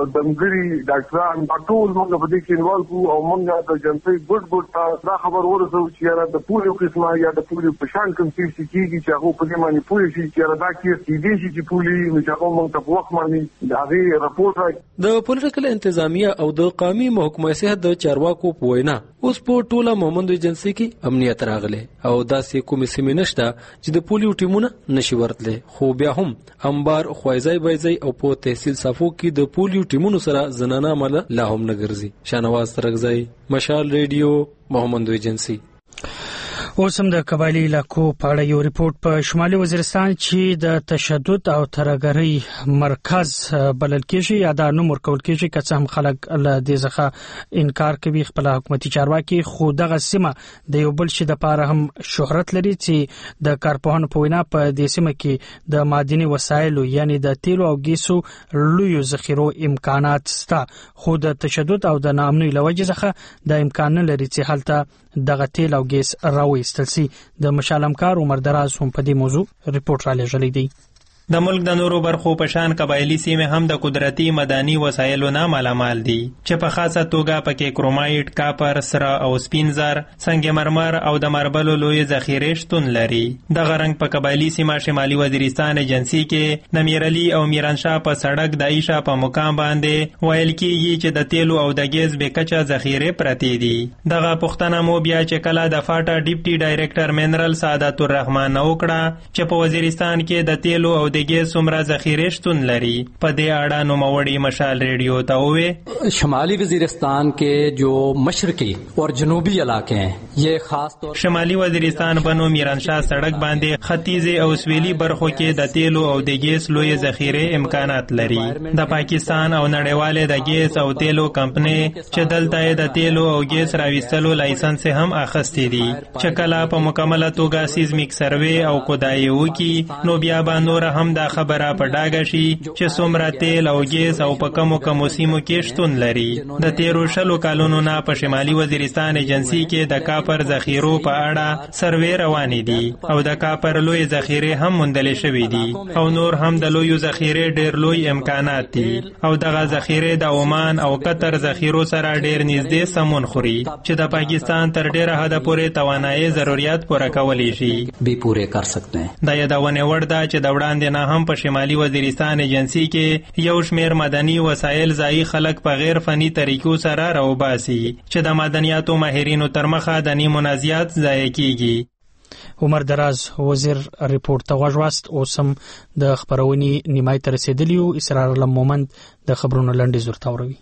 دمګری ډاکټران ټول موږ په دې کې انوالو کو او موږ د جنسي ګډ ګډ دا خبر ورسو چې را د پولیو قسمه یا د پولیو په شان کوم څه کیږي چې هغه په دې باندې پولیو چې را دا کې دې چې پولیو چې هغه موږ په وخت باندې دا غي راپورټ راځي. د پولیټیکل انتظامیه او د قومي محکمه صحت د چارواکو په وینا اوس په ټوله مومند ایجنسی کې امنیت راغله او داسې کومې سیمې نشته چې د پولیو ټیمونه نشي ورتله. خو بیا هم انبار خوایزای بایزای او په تحصیل صفو کې د پولیو ټیمونو سره زنانه عمل لا هم نه ګرځي. شانواز ترکزی، مشال ریډیو، مومند ایجنسی. اوس هم د قبایلی علاقو په اړه یو ریپورت په شمالي وزیرستان چې د تشدد او ترهګرۍ مرکز بلل کېږي یا د نوم ورکول کېږي که څه هم خلک له دې څخه انکار کوي خپل حکومتي چارواکي خو دغه سیمه د یو بل شي دپاره هم شهرت لري چې د کارپوهانو په وینا په دې سیمه کې د معدني وسایلو یعنی د تیلو او ګیسو لویو ذخیرو امکانات شته خو د تشدد او د ناامنۍ له وجې څخه د امکان نه لري چې هلته دغه تیل او ګیس راوایستل سي. د مشال همکار عمر دراز هم په دې موضوع ریپورت را لېږلی دی. د ملک د نورو برخو په شان قبایلی سیمې هم د قدرتي مدني وسایلو نه مالامال دي چې په خاصه توګه پکې کرومایټ، کاپر، سره او سپین زر، سنگ مرمر او د مربلو لوی ذخیرې شتون لري. دغه رنګ په قبایلی سیمه شمالي وزیرستان ایجنسی کې د میرعلي او میرانشاه په سړک د عیشه په مقام باندې ویل کېږي چې د تیلو او د ګیس بېکچه ذخیرې پرتې دي. دغه پوښتنه مو بیا چې کله د فاټا ډیپټي ډایریکټر منرل سعادت الرحمن نه وکړه چې په وزیرستان کې د تیلو او د ګیس څومره ذخیرې شتون لري. په دې اړه نوموړي مشال ریډیو ته وویل شمالی وزیرستان کے جو مشرقی اور جنوبی علاقے ہیں یہ خاص طور شمالي وزیرستان بنو میرانشاه سړک باندې ختیځي او سویلي برخو کې د تیلو او د ګیس لوی ذخیرې امکانات لري. د پاکستان او نړیوالې د ګیس او تیلو کمپنۍ چې دلته د تیلو او ګیس راوستلو لایسنس هم اخیستی دي چې کله په مکمله توګه سیزمیک سروې او کودای وکړي نو بیا به نور هم دا خبره په ډاګه شي چې څومره تیل او ګیس او په کومو کومو سیمو کې شتون لري. د تیرو شلو کالونو نه په شمالي وزیرستان ایجنسی کې د کاپر ذخیرو په اړه سروې روانې دي او د کاپر لوی ذخیرې هم موندل شوې دي او نور هم د لوی ذخیرې ډېر لوی امکانات دي او دغه ذخیرې د عمان او قطر ذخیرو سره ډېر نږدې سمون خوري چې د پاکستان تر ډېره حده پورې توانایي ضرورت پوره کولی شي به پوره کر سکتے ہیں. د یادونه وړ ده چې د وړاندې نه هم په شمالي وزیرستان ایجنسی کې یو شمېر مدني وسایل ځایي خلک په غیر فني طریقو سره راوباسي چې د مدنیاتو ماهرینو تر مخه د نیمو نازیات ضایع کیږي. عمر دراز وزیر ریپورت ته غوږ واست. اوس هم د خبرونې نیمای ته رسیدلی او اسرار علم مومند د خبرونو لنډیز ورته وروي.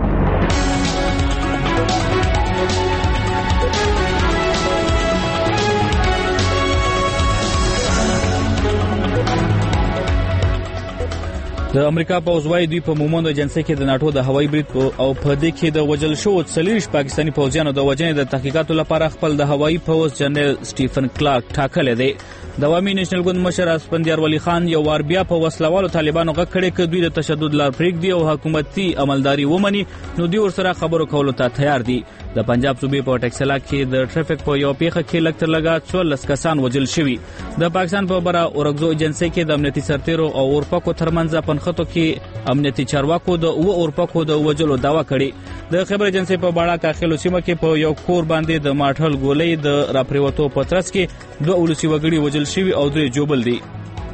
د امریکا پوځ وايي دوی په مومند ایجنسی کې د ناتو د هوایي برید او په دې کې د وجل شو څلوېښت پاکستاني پوځیانو د وژنې د تحقیقاتو لپاره خپل د هوایي پوځ جنرال سټیفن کلارک ټاکلی دی. د عوامي نېشنل ګوند مشر اسفندیار ولی خان یو وار بیا په وسلوالو طالبانو غږ کړی چې دوی د تشدد لار پرېږدي او حکومتي عملداري ومني نو دوی ورسره خبرو کولو ته تیار دي. د پنجاب صوبې په ټکسلا کې د ټریفیک په یو پیښه کې لږ تر لږه څوارلس کسان وژل شوي. د پاکستان په بره اورګزو ایجنسی کې د امنیتي سرتیرو او اورپکو ترمنځ پنخته کې امنیتي چارواکو د او اورپکو د وژلو دعوا کړې. د خبر ایجنسی په باړه کاخلو سیمه کې په یو کور باندې د ماټل ګولۍ د راپریوتو په ترڅ کې دوه ولسی وګړي وژل شوي او درې جوبل دي.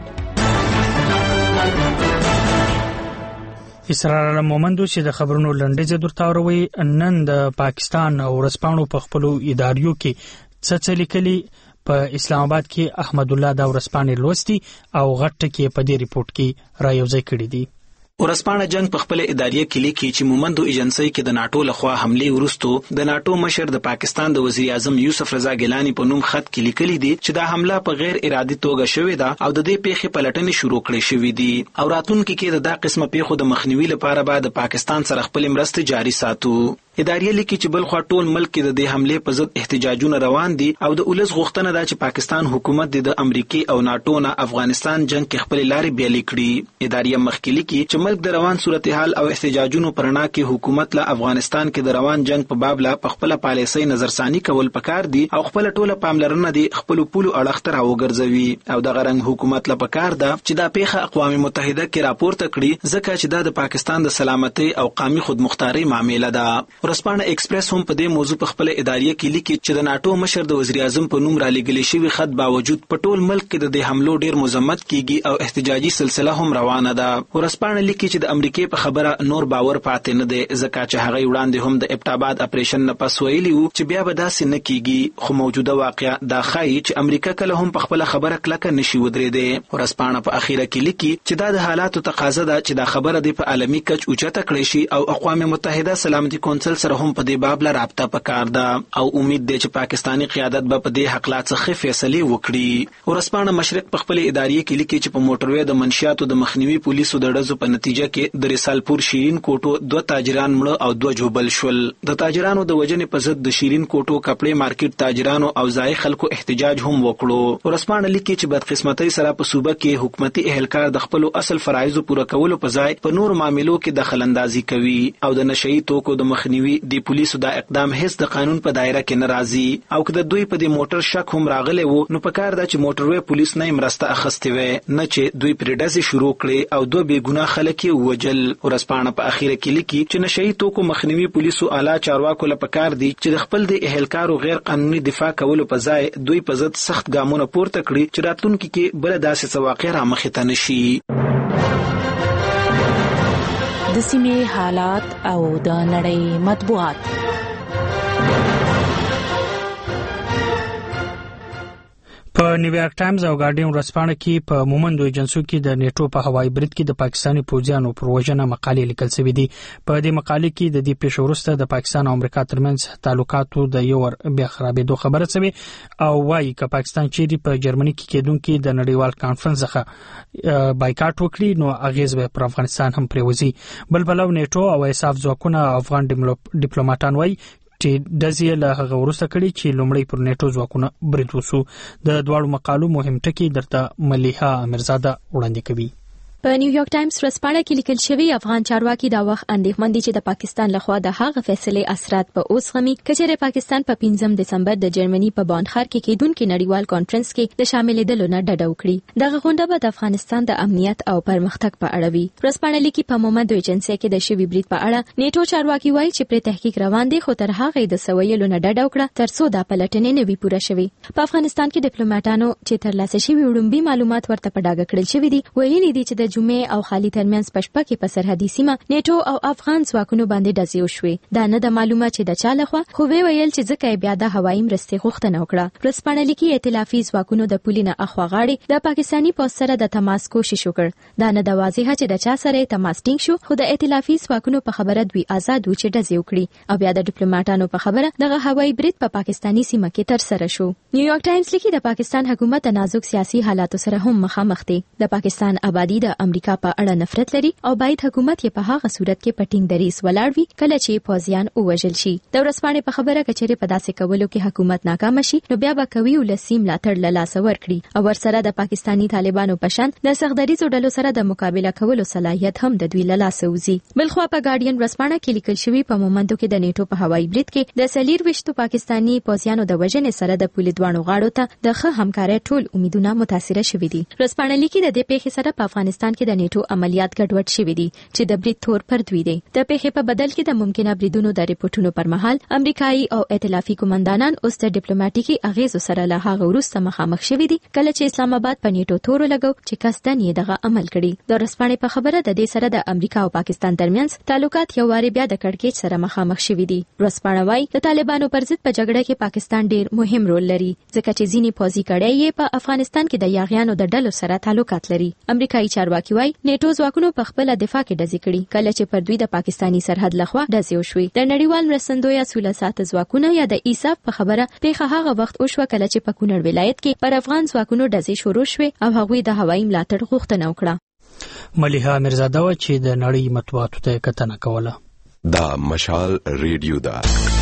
اسرار علم مومند چې د خبرونو لنډیز درته وروي. نن د پاکستان او ورسپانو په خپلو اداریو کې څه څه لیکلي په اسلام آباد کې احمد الله دا ورسپانې لوستي او غټ کې په دې ریپورت کې را یوځای کړي دي. ورسپانه جنگ په خپل اداریه کې لیکي چې مومندو ایجنسی کې د ناتو لخوا حمله ورستو د ناتو مشر د پاکستان د وزیر اعظم یوسف رضا ګیلانی په نوم خط کې لیکلي دي چې دا حمله په غیر ارادي توګه شوې ده او د دې پیښې پلټنې شروع کړې شوې دي او راتلونکي کې د دا قسمه پیښو د مخنیوي لپاره به د پاکستان سره خپل مرستې جاري ساتو. اداریه لیکي چې بل خوا ټول ملک کې د دې حمله په ضد احتجاجونه روان دي او د اولس غوښتنه ده چې پاکستان حکومت د امریکای او ناتو نه افغانستان جنگ کې خپل لارې بیل کړي. اداریه مخکې لیکي چې ملک د روان صورتحال او احتجاجونو پرنا کې حکومت له افغانستان کې د روان جنگ په باب لا په خپل پالیسۍ نظرثاني کول پکار دي او خپل ټوله پاملرنه دي خپل پولو اړخ ته راوګرځوي او د غرنګ حکومت له پکار ده چې دا پیښه اقوام متحده کې راپورته کړي ځکه چې دا د پاکستان د سلامتۍ او قومي خودمختاري معاملې ده. ورسپانه ایکسپریس هم په دې موضوع په خپل اداریه کې لیکي چې د ناتو مشر د وزیر اعظم په نوم را لېږل شوی خط باوجود په ټول ملک کې د دې حملو ډیر مذمت کیږي او احتجاجي سلسله هم روانه ده. ورسپانه لیکي چې د امریکای په خبره نور باور پاتې نه دی ځکه چې هغه وړاندې هم د ابتاباد اپریشن نه پس ویلي وو چې بیا به داسې نه کیږي خو موجوده واقعیا دا ښایي چې امریکا کله هم په خپل خبره کلکه نشي ودرېدې. ورسپانه په اخیره کې لیکي چې دا د حالاتو تقاضا ده چې دا خبره د په عالمي کچ اوچته کړي شي او اقوام متحده سلامتي کونسل سره هم په دې باب له رابطه پکار ده او امید دی چې پاکستانی قیادت به په دې حق لا څه فیصله وکړي. ورسپانه مشرق په خپل اداریه کې لیکي چې په موټروي د منشیاتو د مخنیوي پولیسو د ډزو په نتیجه کې د رسالپور شیرین کوټو دوه تاجران مړه او دوه جوبل شول. د تاجرانو د وجنې په ضد د شیرین کوټو کپړې مارکیټ تاجرانو او ځای خلکو احتجاج هم وکړو. ورسپانه لیکي چې بدقسمتۍ سره په صوبه کې حکومتي اهلکار د خپل اصل فرایض پوره کولو په ځای په نور معاملو کې دخل اندازي کوي او د نشئی توکو د مخنیوي د پولیسو د اقدام هیڅ د قانون په دایره کې ناراضي او که د دوی په دې موټر شک هم راغلی وو نو په کار ده چې موټروي پولیس نه مرسته اخستې وي نه چې دوی پرې ډزې شروع کړي او دوه بې ګناه خلک یې ووجل. ورسپانه په اخیره کې لیکي چې نشئی توکو مخنیوي پولیسو اعلی چارواکو له پکار دي چې د خپل د اهلکارو غیر قانوني دفاع کولو په ځای دوی په ضد سخت ګامونه پورته کړي چې راتلونکي کې بل داسې څه واقع را مخې ته نشي. د سیمې حالات او د نړۍ مطبوعات. په په نیویارک ټایمز او ګارډین ورځپاڼه کې په مومندو ایجنسو کې د نیټو په هوایي برید کې د پاکستاني پوځیانو پر وژنه مقالې لیکل شوې دي. په دې مقالې کې د دې پیښو وروسته د پاکستان او امریکا ترمنځ تعلقاتو د یو ور بیا خرابېدو خبره شوې او وايي چې پاکستان چیرې په جرمني کې کېدونکو د نړیوال کانفرنس څخه بایکاټ وکړي نو اغیز به پر افغانستان هم پریوزي. بل بلو نیټو او ایساف ځواکونه افغان ډیپلوماټان وايي چې دزې له هغه وروسته کړي چې لومړی پر نیټو ځواکونه برید وسو. د دواړو مقالو مهم ټکي درته ملیحه امیرزاده وړاندې کوي. په نیویارک ټایمز ورځپاڼه کې لیکل شوی افغان چارواکي دا وخت اندېښمن دي چې د پاکستان لخوا د هغه فیصلې اثرات په اوس غمي کچېره پاکستان په پنځم دسمبر د جرمني په بان ښار کې کېدونکو نړیوال کانفرنس کې د شاملېدلو نه ډډه وکړي. دغه غونډه به د افغانستان د امنیت او پرمختګ په اړه وي. ورځپاڼه لیکي په مومندو ایجنسي کې د شوی برید په اړه نیټو چارواکي وایي چې پر تحقیق روان دي خو تر هغه د سویلو نه ډډه وکړه ترڅو دا پلټنې نه وي پوره شوي. په افغانستان کې ډیپلوماټانو چې ترلاسه شوي وړومبي معلومات ورته په ډاګه کړل شوي دي ویلي دي چې د جمعې او خالي ترمنځ پشپه کې په سرحدي سیمه نیټو او افغان ځواکونو باندې ډزې وشوې. دا نه د معلومه چې د چا لخوا خو وی ویل چې ځکه بیا د هوایي مرستې غوښتنه وکړه. ورځپاڼه لیکي ائتلافي ځواکونو د پولینه اخوا غاړې د پاکستاني پوځ سره د تماس کوشش وکړ. دا نه د واضحه چې د چا سره تماس ټینګ شو خو د ائتلافي ځواکونو په خبره دوی آزاد و چې ډزې وکړي او بیا د ډیپلوماټانو په خبره دغه هوایي برید په پاکستاني سیمه کې تر سره شو. نیویارک ټایمز لیکي د پاکستان حکومت د نازک سیاسي حالاتو سره هم مخامخ دی. د پاکستان آبادی د امریکا په اړه نفرت لري او باید حکومت یې په هغه صورت کې پټینګ دریس ولاړ وي کله چې پوځیان ووژل شي. د ورځپاڼې په خبره کچېره په داسې کولو کې حکومت ناکام شي نو بیا به کوي ولسی ملاتړ له لاسه ورکړي او ورسره د پاکستاني طالبانو په شان د سختدریزو ډلو سره د مقابله کولو صلاحیت هم د دوی له لاسه وځي. بلخوا په ګارډین ورځپاڼه کې لیکل شوی په مومندو کې د نیټو په هوایي برید کې د سلیر وشتو پاکستاني پوځیانو د وژنې سره د پولیس دوانو غاړو ته د ښه همکارۍ ټول امیدونه متاثر شوي دي. ورځپاڼه لیکي د دې پیښې سره په افغانستان کې د نیټو عملیات ګډوډ شوي دي چې د برید تور پر دوی دی. د پیښې په بدل کې د ممکنه بریدونو د ریپورتونو پر مهال امریکایي او ائتلافي قومندانان اوس د ډیپلوماټیکي اغیزو سره له هغه وروسته مخامخ شوي دي کله چې اسلام آباد په نیټو تور لګو چې قصدن یې دغه عمل کړي. د ورځپاڼې په خبره د دې سره د امریکا او پاکستان ترمنځ تعلقات یو واري بیا د کړکېچ سره مخامخ شوي دي. ورځپاڼه وايي د طالبانو پر ضد په جګړه کې پاکستان ډیر مهم رول لري ځکه چې ځینې پوځي کړۍ یې په افغانستان کې د یاغیانو د ډلو سره تعلقات لري. امریکایي چارواکي وايي نیټو ځواکونو په خپل دفاع کې ډزې کړي کله چې پر دوی د پاکستاني سرحد لخوا ډزې وشوې. د نړیوال مرستندویه سوله ساتو ځواکونه یا د ایساف په خبره پیښه هغه وخت وشوه کله چې په کونړ ولایت کې پر افغان ځواکونو ډزې شروع شوې او هغوی د هوایي ملاتړ غوښتنه وکړه. ملیحه امیرزاده و چې د نړۍ مطبوعاتو ته کتنه کوله. دا مشال ریډیو دا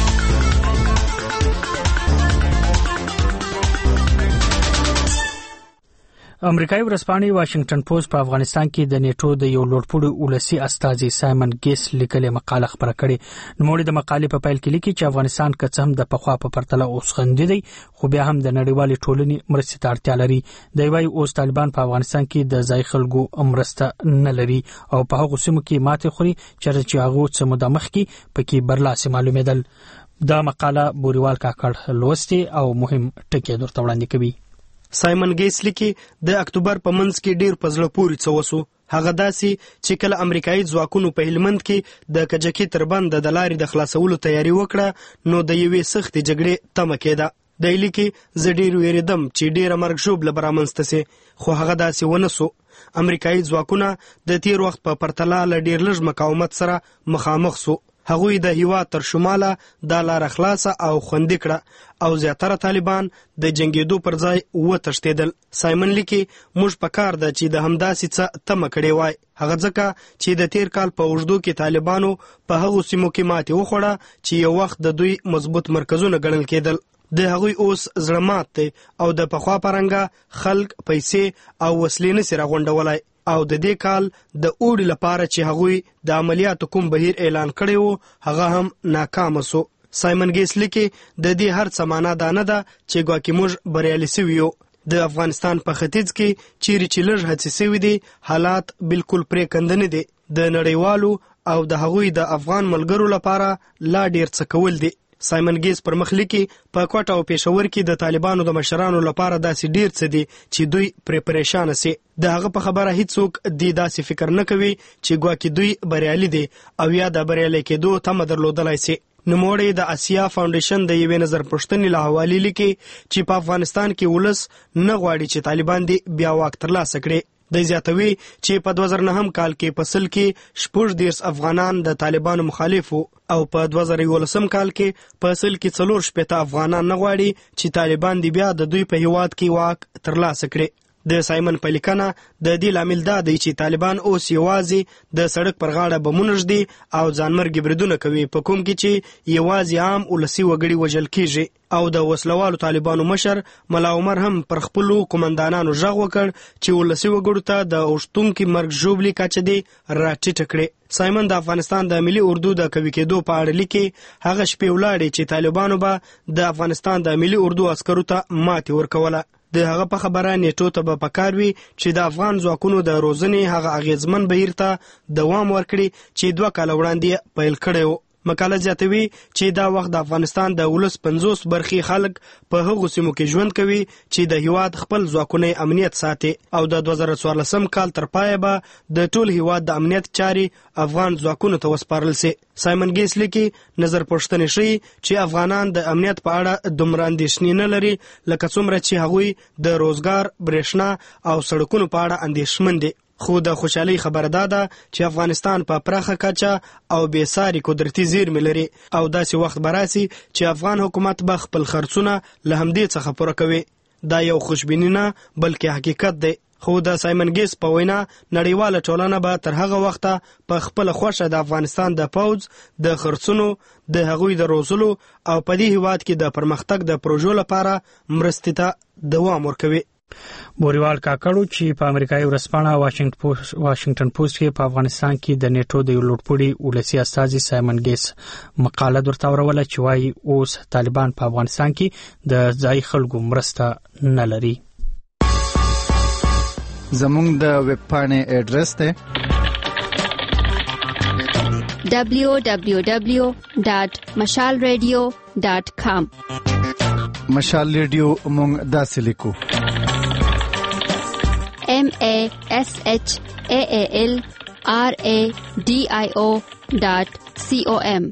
امریکایي ورځپاڼې واشنگټن پوسټ په افغانستان کې د نیټو د یو لوړپوړي ولسی استازي سایمن ګیس لیکلې مقاله خبره کړې. نوموړي د مقالې په پیل کې لیکي چې افغانستان که څه هم د پخوا په پرتله اوس خوندي دی خو بیا هم د نړیوالې ټولنې مرستې ته اړتیا لري. دی وايي اوس طالبان په افغانستان کې د ځای خلکو مرسته نه لري او په هغو سیمو کې ماتې خوري چې هغه څه موده مخکې پکې برلاسي معلومېدل. دا مقاله بوريوال کاکړ لوستي او مهم ټکي درته وړاندې کوي. سایمن ګیس لیکي د اکتوبر په منځ کې ډیر پزړه پورې څه وسو. هغه داسې چې کله امریکایي ځواکونو په هلمند کې د کجکي تربند د لارې د خلاصولو تیاری وکړه نو د یوې سختې جګړې تمه کېده. دی لیکي زه ډیر ویریدم چې ډیره مرګ ژوبله به رامنځته سي خو هغه داسې ونه سو. امریکایي ځواکونه د تیر وخت په پرتله له ډیر لږ مقاومت سره مخامخ سو. هغوی د هیواد تر شماله دا لار خلاصه او خوندي کړه او زیاتره طالبان د جنگیدو پر ځای وتښتېدل. سایمن لیکي موږ په کار ده چې د همداسې څه تمه کړې وای. هغه ځکه چې د تیر کال په اوږدو کې طالبانو په هغو سیمو کې ماتې وخوړه چې یو وخت د دوی مضبوط مرکزونه ګڼل کېدل. د هغوی اوس زړه مات دی او د پخوا په رنګه خلک پیسې او وسلې نسي راغونډولی او د دې کال د اوړي لپاره چې هغوی د عملیاتو کوم بهیر اعلان کړی وو هغه هم ناکامه سو. سایمن ګیس لیکي د دې هر څه معنا دا نه ده چې ګواکې موږ بریالي سوي یو. د افغانستان په ختیځ کې چیرې چې لږ هڅې سوي دي حالات بالکل پرېکنده نه دي. د نړیوالو او د هغوی د افغان ملګرو لپاره لا ډیر څه کول دي. سایمن ګیس پر مخ لیکي په کوټه او پېښور کې د طالبانو د مشرانو لپاره داسې ډیر څه دي چې دوی پرې پریشان سي. د هغه په خبره هیڅوک دی داسې فکر نه کوي چې ګواکې دوی بریالي دي او یا د بریالي کېدو تمه درلودلای سي. نوموړی د اسیا فاونډیشن د یوې نظر پوښتنې له حوالې لیکي چې په افغانستان کې ولس نه غواړي چې طالبان دې بیا واک ترلاسه کړي. د زیاتوي چې په دوه زره نهم کال کې په سل کې شپږ دېرش افغانان د طالبانو مخالف وو او په دوه زره یولسم کال کې په سل کې څلور شپېته افغانان نه غواړي چې طالبان دې بیا د دوی په هیواد کې واک ترلاسه کړي. د سایمن په لیکنه د دې لامل دا دی چې طالبان اوس یوازې د سړک پر غاړه بمونه ږدي او ځانمرګي بریدونه کوي، په کوم کې چې یوازې عام ولسي وګړي وژل کیږي. او د وسلوالو طالبانو مشر ملا عمر هم پر خپلو قومندانانو غږ وکړ چې ولسي وګړو ته د اوښتونکي مرګ ژوبلې کچه دې راټیټه کړي. سایمن د افغانستان د ملي اردو د قوي کېدو په اړه لیکي هغه شپې ولاړې چې طالبانو به د افغانستان د ملي اردو عسکرو ته ماتې ورکوله. د هغه په خبره نیټو ته به پکار وي چې د افغان ځواکونو د روزنې هغه اغیزمن بهیر ته دوام ورکړي چې دوه کاله وړاندې پیل کړی و. مقاله زیاتوي چې دا وخت د افغانستان د ولس پنځوس برخې خلک په هغو سیمو کې ژوند کوي چې د هیواد خپل ځواکونه امنیت ساتي او د دوه زره څوارلسم کال تر پایه به د ټول هیواد د امنیت چارې افغان ځواکونو ته وسپارل سي. سایمن ګیس لیکي نظر پوښتنې ښیي چې افغانان د امنیت په اړه دومره اندېښنې نه لري لکه څومره چې هغوی د روزګار، برېښنا او سړکونو په اړه اندېښمن دي. خو د خوشحالۍ خبره دا ده چې افغانستان په پراخه کچه او بې ساري قدرتي زیرمې لري او داسې وخت به راسي چې افغان حکومت به خپل خرڅونه له همدې څخه پوره کوي. دا یو خوشبیني نه بلکې حقیقت دی. خو د سایمن ګیس په وینا نړیواله ټولنه به تر هغه وخته په خپله خوښه د افغانستان د پوځ د خرڅونو، د هغوی د روزلو او په دې هیواد کې د پرمختګ د پروژو لپاره مرستې ته دوام ورکوي. بوریوال کاکړو چې په امریکایي ورځپاڼه واشنگټن پوسټ کې په افغانستان کې د نیټو د یو لوړپوړي ولسي استازي سایمن ګیس مقاله درته وروله چې وایي اوس طالبان په افغانستان کې د ځای خلکو مرسته نه لري. زموږ د ویب پاڼې اډرس دی دبلیو دبلیو دبلیو ډاټ مشال ریډیو ډاټ کام. مشال ریډیو موږ داسې لیکو M A S H A A L R A D I O dot C O M.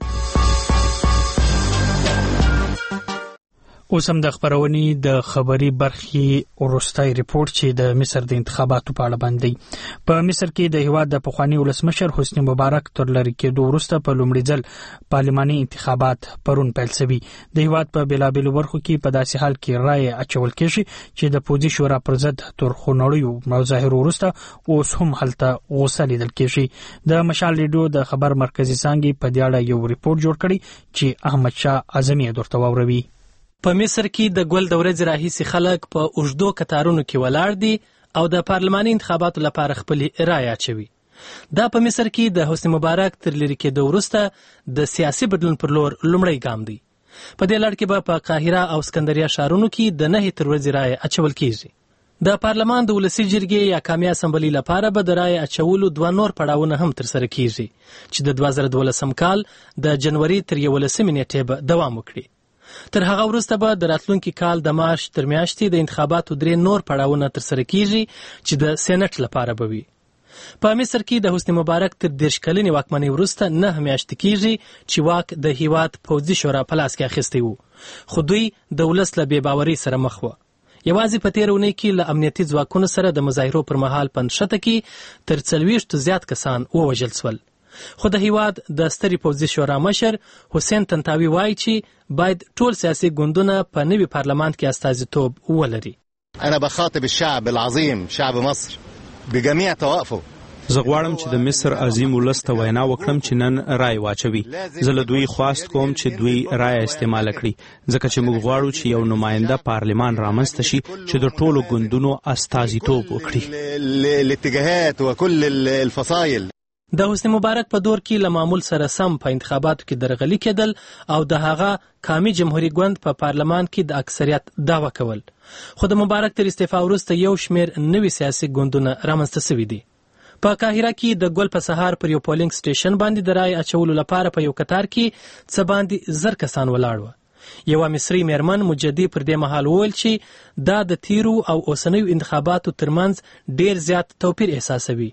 اوس هم د خبرونې د خبري برخې وروستۍ ریپورت چې د مصر د انتخاباتو په اړه باندې. په مصر کې د هیواد د پخوانی ولسمشر حسنی مبارک تر لری کېدو وروسته په لومړي ځل پارلماني انتخابات پرون پیل شوي. د هیواد په بیلابېلو برخو کې په داسې حال کې رائے اچول کېږي چې د پوځي شورا پر ضد تر خونړیو مظاهرو وروسته اوس هم هلته غوسه لیدل کېږي. د مشال ریډیو د خبر مرکزی څانګې په دې اړه یو ریپورت جوړ کړی چې احمد شاه اعظمي درته واوروي. په مصر کې د ګل د ورځې راهیسې خلک په اوږدو کتارونو کې ولاړ دي او د پارلماني انتخاباتو لپاره خپلې رایې اچوي. دا په مصر کې د حسنی مبارک تر لرې کېدو وروسته د سیاسي بدلون پر لور لومړی ګام دی. په دې لړ کې به په قاهره او اسکندریه ښارونو کې د نهې تر ورځې رایې اچول کېږي. د پارلمان د ولسي جرګې یا قومي اسمبلۍ لپاره به د رایې اچولو دوه نور پړاوونه هم ترسره کېږي چې د دوه زره دولسم کال د جنوري تر یولسمې نیټې به دوام وکړي. تر هغه وروسته به د راتلونکي کال د مارچ تر میاشتې د انتخاباتو درې نور پړاوونه ترسره کېږي چې د سېنټ لپاره به وي. په مصر کې د حسنی مبارک تر دېرش کلنې واکمنۍ وروسته نه میاشتې کېږي چې واک د هیواد پوځي شورا په لاس کې اخیستی وو، خو دوی د ولس له بې باورۍ سره مخ وه. یوازې په تېره اونۍ کې له امنیتي ځواکونو سره د مظاهرو پر مهال په نښته کې تر څلوېښتو زیات کسان ووژل شول. خو د هیواد د سترې پوځي شورا مشر حسین طنطاوي وایي چې باید ټول سیاسي ګوندونه په نوي پارلمان کې استازیتوب ولري. انا بخاطب الشعب العظیم شعب مصر بجميع طوائفه. زه غواړم چې د مصر عظیم ولس ته وینا وکړم چې نن رای واچوي. زه له دوی خواست کوم چې دوی رای استعمال کړي ځکه چې موږ غواړو چې یو نماینده پارلمان رامنځته شي چې د ټولو ګوندونو استازیتوب وکړي. الاتجاهات وكل الفصائل. د حسنی مبارک په دور کې له معمول سره سم په انتخاباتو کې درغلي کېدل او د هغه قومي جمهوریت ګوند په پارلمان کې د اکثریت دعوه کول. خو د مبارک تر استعفا وروسته یو شمېر نوي سیاسي ګوندونه رامنځته شوي دي. په قاهره کې د ګل په سهار پر یو پولینګ سټیشن باندې د رای اچولو لپاره په یو کتار کې څه باندې زر کسان ولاړ وو. یوه مصري میرمن مجدي پر دې مهال وویل چې دا د تیرو او اوسنیو انتخاباتو ترمنځ ډیر زیات توپیر احساسوي.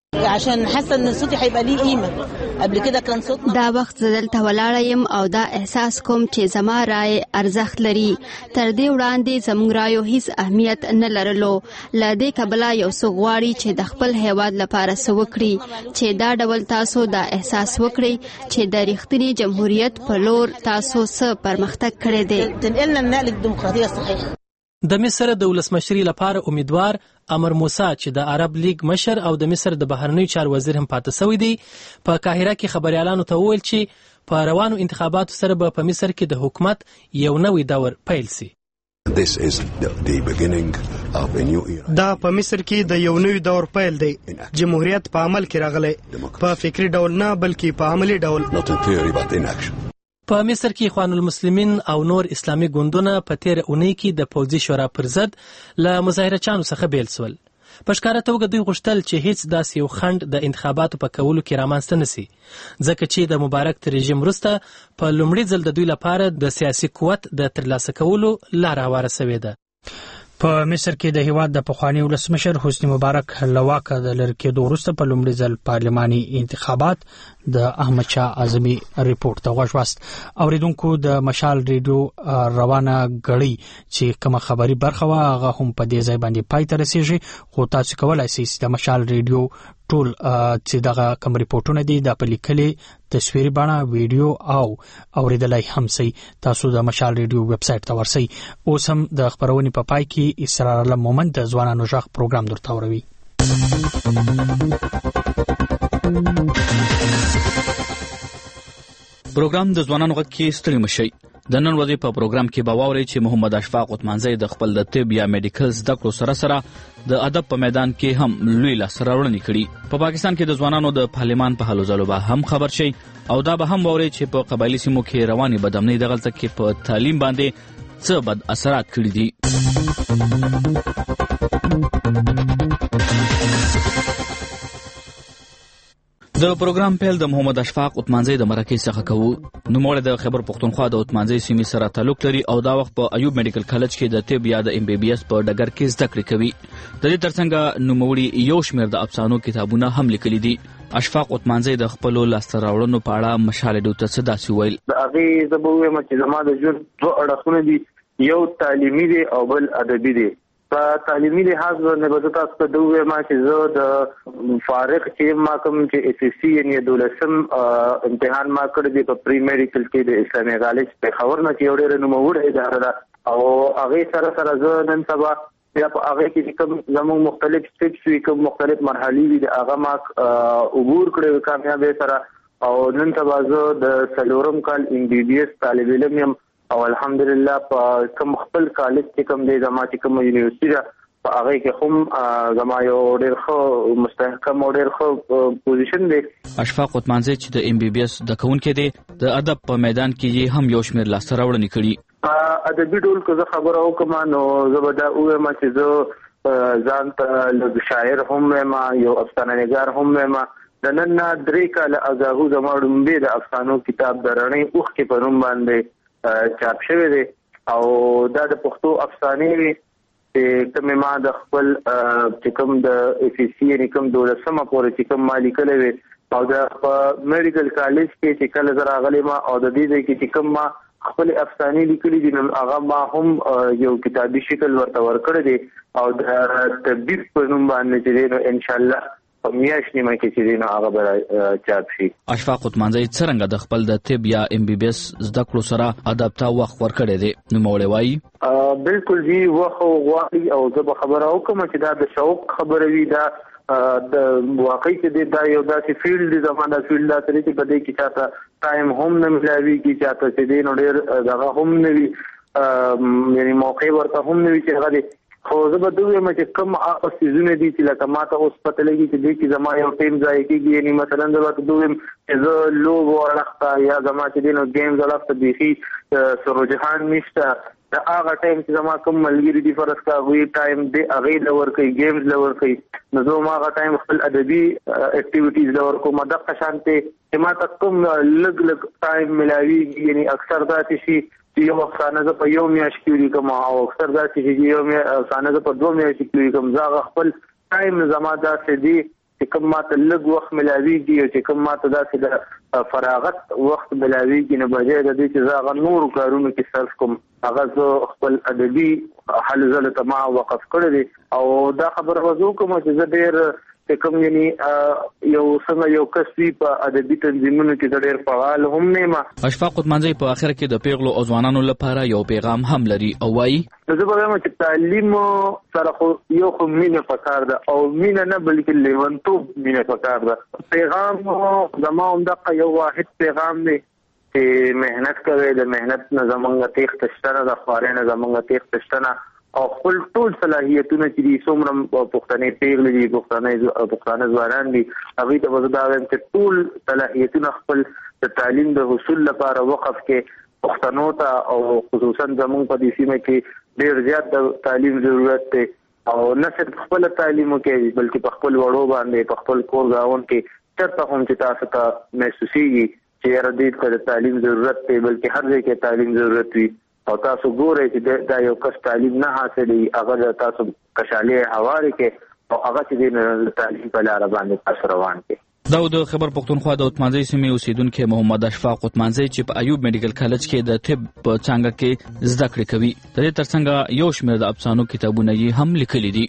عشان حاسه ان صوتي هيبقى ليه قيمه. قبل كده كان صوتنا دا وخت دلته ولاړه يم او دا احساس کوم چې زما رائے ارزښت لري. تر دې وړاندې زموږ رایو هیڅ اهمیت نه لرلو. له دې کبله یو څه غواړي چې د خپل هیواد لپاره څه وکړي، چې دا ډول تاسو دا احساس وکړي چې د رښتیني جمهوریت په لور تاسو څه پرمختګ کړی دی. تنقلنا النقل الديمقراطيه الصحيح. د مصر د ولسمشري لپاره امیدوار امر موسی چې د عرب لیگ مشر او د مصر د بهرنیو چارو وزیر هم پاتې شوی دی، په قاهره کې خبريالانو ته وویل چې په روانو انتخاباتو سره به په مصر کې د حکومت یو نوی دور پیل شي. دا په مصر کې د یو نوی دور پیل دی. جمهوریت په عمل کې راغلی، په فکری ډول نه بلکې په عملی ډول. په مصر کې اخوان المسلمین او نور اسلامي ګوندونه په تیر اونۍ کې د پوځي شورا پر ضد له مظاهرچانو څخه بیل سول. په ښکاره توګه دوی غوښتل چې هیڅ داسې یو خنډ د انتخاباتو په کولو کې رامنځته نشي، ځکه چې د مبارک رژیم وروسته په لومړي ځل د دوی لپاره د سیاسي قوت د ترلاسه کولو لاره هواره شوې ده. په مصر کې د هیواد د پخوانی ولسمشر حسنی مبارک له واکه د لرې کېدو وروسته په لومړي ځل پارلماني انتخابات د احمد شاه اعظمي ریپورت ته غوږ واست. اوریدونکو د مشال ریډیو روانه غړي چې کومه خبري برخه وا هغه هم په دې ځای باندې پای ته رسیږي، خو تاسو کولای شئ د مشال ریډیو ټول چې دغه کوم ریپورتونه دي د پلیکلې تصویري بڼه ویډیو او اوریدلای هم سي. تاسو د مشال ریډیو ویب سټ ته ورسئ. اوس هم د خبرونې په پای کې اسرار الله مومند د ځوانانو ژغ پروګرام درته وروي. پروګرام د ځوانانو غږ کې ستړي مشي. د نن ورځې په پروګرام کې به واورئ چې محمد اشفاق عثمانزی د خپل د طب یا میډیکل زده کړو سره سره د ادب په میدان کې هم لوی لاسته راوړنې کړي. په پاکستان کې د ځوانانو د پارلمان په هلو ځلو به هم خبر شي او دا به هم واورئ چې په قبایلي سیمو کې روانې بدامنۍ دغلته کې په تعلیم باندې څه بد اثرات کړي دي. د پروګرام پیل د محمد اشفاق عثمانزی د مرکې څخه کوو. نوموړی د خیبر پښتونخوا د عثمانزی سیمې سره تعلق لري او دا وخت په ایوب میډیکل کالج کې د طب یا د ام بي بي اس په ډګر کې زده کړې کوي. د دې ترڅنګ نوموړی یو شمېر د افسانو کتابونه هم لیکلي دي. اشفاق عثمانزی د خپل لاسته راوړنو په اړه مشال ډیو ته څه داسې ویل. هغه زبوي چې زما د ژوند دوه اړخونه دي، یو تعلیمي دی او بل ادبي دی. په تعلیمي لحاظ باندې به تاسو ته دوه ما چې زه د فارغ چې ما کوم چې اس اس سی یعنی دولسم امتحان ما کړی دی په پری میډیکل کې د اسلامي کالج په خبر نه چې وړه نوموړی اداره ده او هغه سره سره زه نن سبا یا په هغه کې کوم زموږ مختلف سټیپس وی کوم مختلف مرحلې دي هغه ما عبور کړی کامیابی سره او نن سبا زه د سلورم کال ام بي بي اس طالب علم یم او الحمدلله په کوم خپل کالج کې کوم د جماعتي کوم یونیورسيټي ده په هغه کې هم زما یو ډېر ښه مستحکم او ډېر ښه پوزیشن دی. اشفاق عثمانزی چې د ام بي بي اس د کوونکې دی د ادب په میدان کې هم یو شمېر لاسته راوړنې کړي. په ادبي ډول که زه خبره وکړم نو زه به دا ووایم چې زه ځان ته لږ شاعر هم یم، یو افسانه نګار هم یم. د نن نه درې کاله اګاهو زما ړومبی د افسانو کتاب د رڼۍ اوښکې په نوم باندې چاپ شوی دی او دا د پښتو افسانې وي چې کومې ما د خپل چې کوم د اف ای سی یعنې کوم دولسمه پورې چې کوم ما لیکلی وي او د په میډیکل کالج کې چې کله زه راغلی ما او د دې ځای کې چې کوم ما خپل افسانې لیکلي دي نو هغه ما هم یو کتابي شکل ورته ورکړی دی او د طبیب په نوم باندې چې دی نو انشاءالله میاش نیمه کې چې دینه هغه به چاپ شي. اشفاق عثمانزی څنګه د خپل د طب یا ام بي بي اس زده کړو سره ادب ته وخت ورکړی دی؟ نوموړی وایي بالکل جی وخت غواړي او زه به خبره وکړم چې دا د شوق خبره وي، دا د واقعي چې دا یو داسې فیلډ دی زمانه فیلډ دا ترې چې په دې کې چاته ټایم هم نه ملاوي کې چاته چې دی نو ډېر دغه هم نه وي یعنی موقع ورته هم نه وي چې هغه خو زه به دوی یم چې کوم هغه څیزونه دي چې لکه ما ته اوس پته لګي چې دې کې زما یو ټیم ځای کېږي یعنې مثلا زه به دوی یم چې زه لوبو اړخ ته یا زما چې دی نو ګیمز اړخ ته بیخي سر رجحان نشته. د هغه ټایم چې زما کوم ملګري دي فرض کړه هغوی ټایم دی هغې له ورکوي ګیمز له ورکوي نو زه هم هغه ټایم خپل ادبي اکټیویټیز له ورکوم. دغه شانتې چې ما ته کوم لږ لږ ټایم ملاویږي یعنې اکثر داسې شي چې یو افسانه زه په یو میاشت کې ولیکم او اکثر داسې چې یو افسانه زه په دوه میاشتې کې ولیکم. زه هغه خپل ټایم زما داسې دی چې کوم ماته لږ وخت ملاویږي او چې کوم ماته داسې د فراغت وخت ملاویږي نه بجای د دې چې زه هغه نور کارونو کې صرف کوم هغه زه خپل ادبي حل زله ته ما وقف کړی دی او دا خبره وزو کوم چې زه ډېر چې کوم یعنی یو څنګه یو کسي په ادبي تنظیمونو کې ډېر فعال هم نه ما. اشفاق قطمانځي په اخر کې د پیغلو او ځوانانو لپاره یو پیغام هم لري او وایي زه به وایم چې تعلیم سره خو یو خو مینه پکار ده او مینه نه بلکې لیونتوب مینه پکار ده. پیغام زما همدغه یو واحد پیغام دی چې مهنت کوي، د مهنت نه زمونږ تیښته شته نه، د خوارۍ نه زمونږ تیښته شته نه او خپل ټول صلاحیتونه چې دي څومره پښتنې پیغلې دي پښتانه پښتانه ځوانان دي هغوی ته به زه دا وایم چې ټول صلاحیتونه خپل د تعلیم د حصول لپاره وقف کې پښتنو ته او خصوصا زموږ په دې سیمه کې ډېر زیات د تعلیم ضرورت دی او نه صرف خپل تعلیم کې بلکې په خپل وړو باندې په خپل کور ګاون کې چېرته هم چې تاسو ته محسوسېږي چې یاره دې ته د تعلیم ضرورت دی بلکې هر ځای کې تعلیم ضرورت وي او تاسو ګورئ چې دا یو کس تعلیم نه حاصلوي هغه تاسو کشالې هواري کې او هغه چې د تعلیم په لاره باندې تاسو روان کې. دا د خبر پښتونخوا د اتمانځي سیمې اوسیدونکو محمد اشفاق اتمانځي چې په ایوب میډیکل کالج کې د طب په څانګه کې زده کړې کوي. د دې ترڅنګ یو شمېر د افسانو کتابونه یې هم لیکلي دي.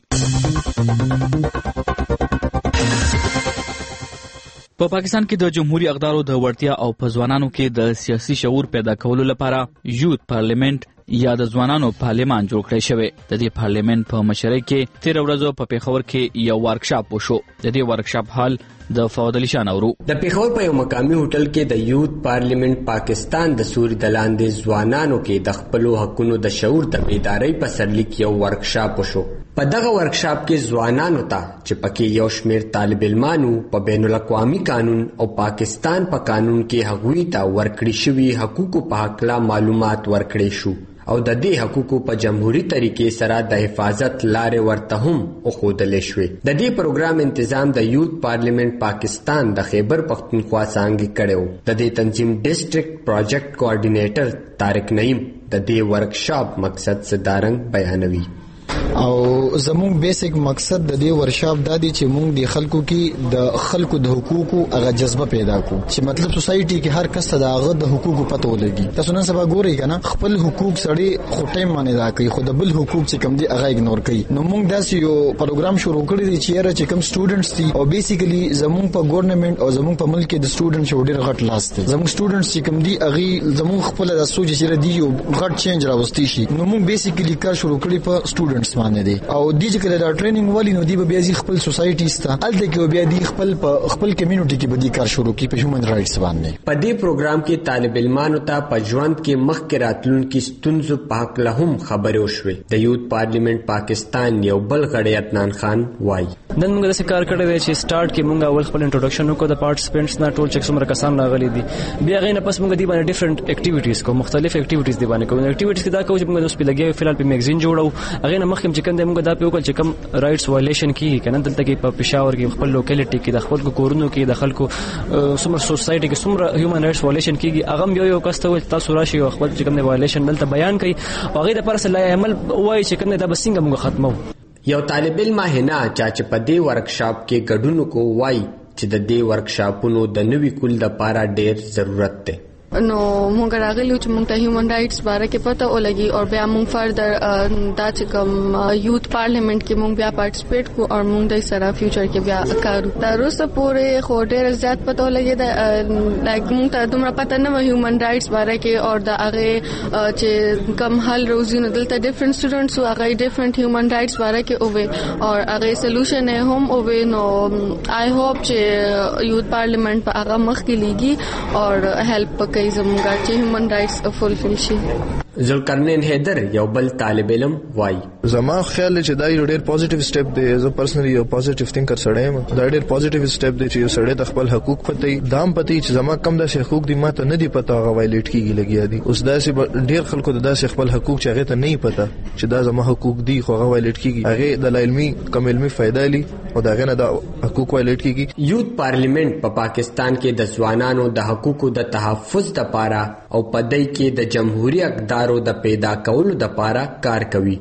په پاکستان کې د جمهوریت اقدارو د وړتیا او په ځوانانو کې د سیاسي شعور پیدا کولو لپاره یوت پارلیمنت یا د ځوانانو پارلیمان جوړ کړی شوی. د دې پارلیمنت په مشرۍ کې تیر ورځو په پیښور کې یو ورکشاپ وشو. د دې ورکشاپ حال د فواد علي شان اورو. د پیښور په یو مقامي هوټل کې د یوت پارلیمنت پاکستان د سوري د لاندې ځوانانو کې د خپل حقوقو د شعور د بیدارۍ په سرلیک یو ورکشاپ وشو. په دغه ورکشاپ کې ځوانانو ته چې پکې یو شمېر طالب علمانو په بین الاقوامي قانون او پاکستان په قانون کې هغوی ته ورکړي شوي حقوقو په هکله معلومات ورکړي شو او د دې حقوقو په جمهوریت طریقې سره د حفاظت لارې ورته هم وښودلې شوې. د دې پروګرام انتظام د یوت پارلیمنت پاکستان د خیبر پښتونخوا څانګې کړی و. د دې تنظیم ډسټرکټ پروجیکټ کوارډینیټر طارق نعیم د دې ورکشاپ مقصد څه بیانوي. او زموږ بیسیک مقصد د دې ورکشاپ دا دی چې موږ د خلکو کې د خلکو د حقوقو هغه جذبه پیدا کو چې مطلب سوسایټي کې هر کس ته د هغه د حقوقو پته ولګي. تاسو نن سبا ګورئ کنه خپل حقوق سړی خو ټایم باندې دا کوي خو د بل حقوق چې کم دي هغه اګنور کوي. نو موږ داسې یو پروګرام شروع کړی دی چې یاره چې کم سټوډنټس دي او بیسیکلی زموږ په ګورنمنت او زموږ په ملک کې د سټوډنټ شو ډېر غټ لاس دی. زموږ سټوډنټس چې کم دي هغه زموږ خپل د سوچ چې دی یو غټ چینج راوستي شي. نو موږ بیسیکلی کار شروع کړی په سټوډنټس باندې دی او د دې کله دا ټریننګ والی نو دی به بیا خپل سوسایټي ستا الته کې بیا دی خپل په خپل کمیونټي کې به دی کار شروع کی په هیومن رائټس باندې. په دې پروګرام کې طالب علمانو ته په ژوند کې مخکې راتلونکي ستونزو په هکله هم خبرې وشوې. د یوت پارلیمنت پاکستان یو بل غړی عدنان خان وایي نن موږ داسې کار کړی دی چې سٹارټ کې موږ اول خپل انټروډکشن وکړو د پارټیسپینټس نه ټول چې څومره کسان راغلي دي. بیا غي نه پس موږ دی باندې ډیفرنٹ اکټیویټیز کو مختلف اکټیویټیز دی باندې کوو. اکټیویټیز کې دا کوو چې موږ اوس په لګیا فلحال په میگزین جوړو هغه نه مخکې چې کنده موږ دا په وکړ چې کم رائټس وایلیشن کیږي کنه دلته کې په پېښور کې خپل لوکیلیټي کې د خپل کورونو کې د خلکو څومره سوسایټي کې څومره هیومن رائټس وایلیشن کیږي هغه یو یو کس ته تاسو راشي او خپل چې کوم وایلیشن دلته بیان کړي او هغه د پر سره عمل وایي چې کنه دا بسنګ موږ ختمو. یو طالب علم هنا چې په دې ورکشاپ کې ګډون کو وایي چې د دې ورکشاپونو د نوي کول د لپاره ډېر ضرورت دی. نو مونږ راغلیو چې مونږ ته هیومن رائټس باره کې پته ولګي او بیا مونږ فردر دا چې کوم یوت پارلیمنت کې مونږ بیا پارټیسپیټ کو او مونږ د سره فیوچر کې بیا کارو. تر اوسه پورې خو ډېر زیات پته ولګي دا لایک مونږ ته دومره پته نه و هیومن رائټس باره کې او دا هغه چې کم حل روزي نه دلته ډیفرنٹ سټوډنټس او هغه ډیفرنٹ هیومن رائټس باره کې اوه او هغه سولوشن هم اوه. نو آی هوپ چې یوت پارلیمنت په هغه مخ کې لیږي او هیلپ کوي زموږه چې هیومن رائټس فولفل شي. ذوالقرنین حیدر یو بل طالب علم وایي زما خیال چې دا یو ډېر پوزټیو سټیپ دی. زه پرسنلی یو پوزټیو تھینکر سړی یم. دا ډېر پوزټیو سټیپ دی چې یو سړی د خپل حقوق پته دام پته چې زما کم داسې حقوق دي ماته نه دی پته هغه وایلیټ کیږي لګیا دي. اوس داسې ډېر خلکو د داسې خپل حقوق چې هغه ته نه پته چې دا زما حقوق دي خو هغه وایلیټ کیږي هغه د علمي کم علمي فائدہ لري او دا غنه د حقوق وایلیټ کیږي. یوت پارلیمنت په پا پاکستان کې د ځوانانو د حقوقو د تحفظ لپاره او پدای کې د جمهوریت اقدارو د پیدا کولو د لپاره کار کوي.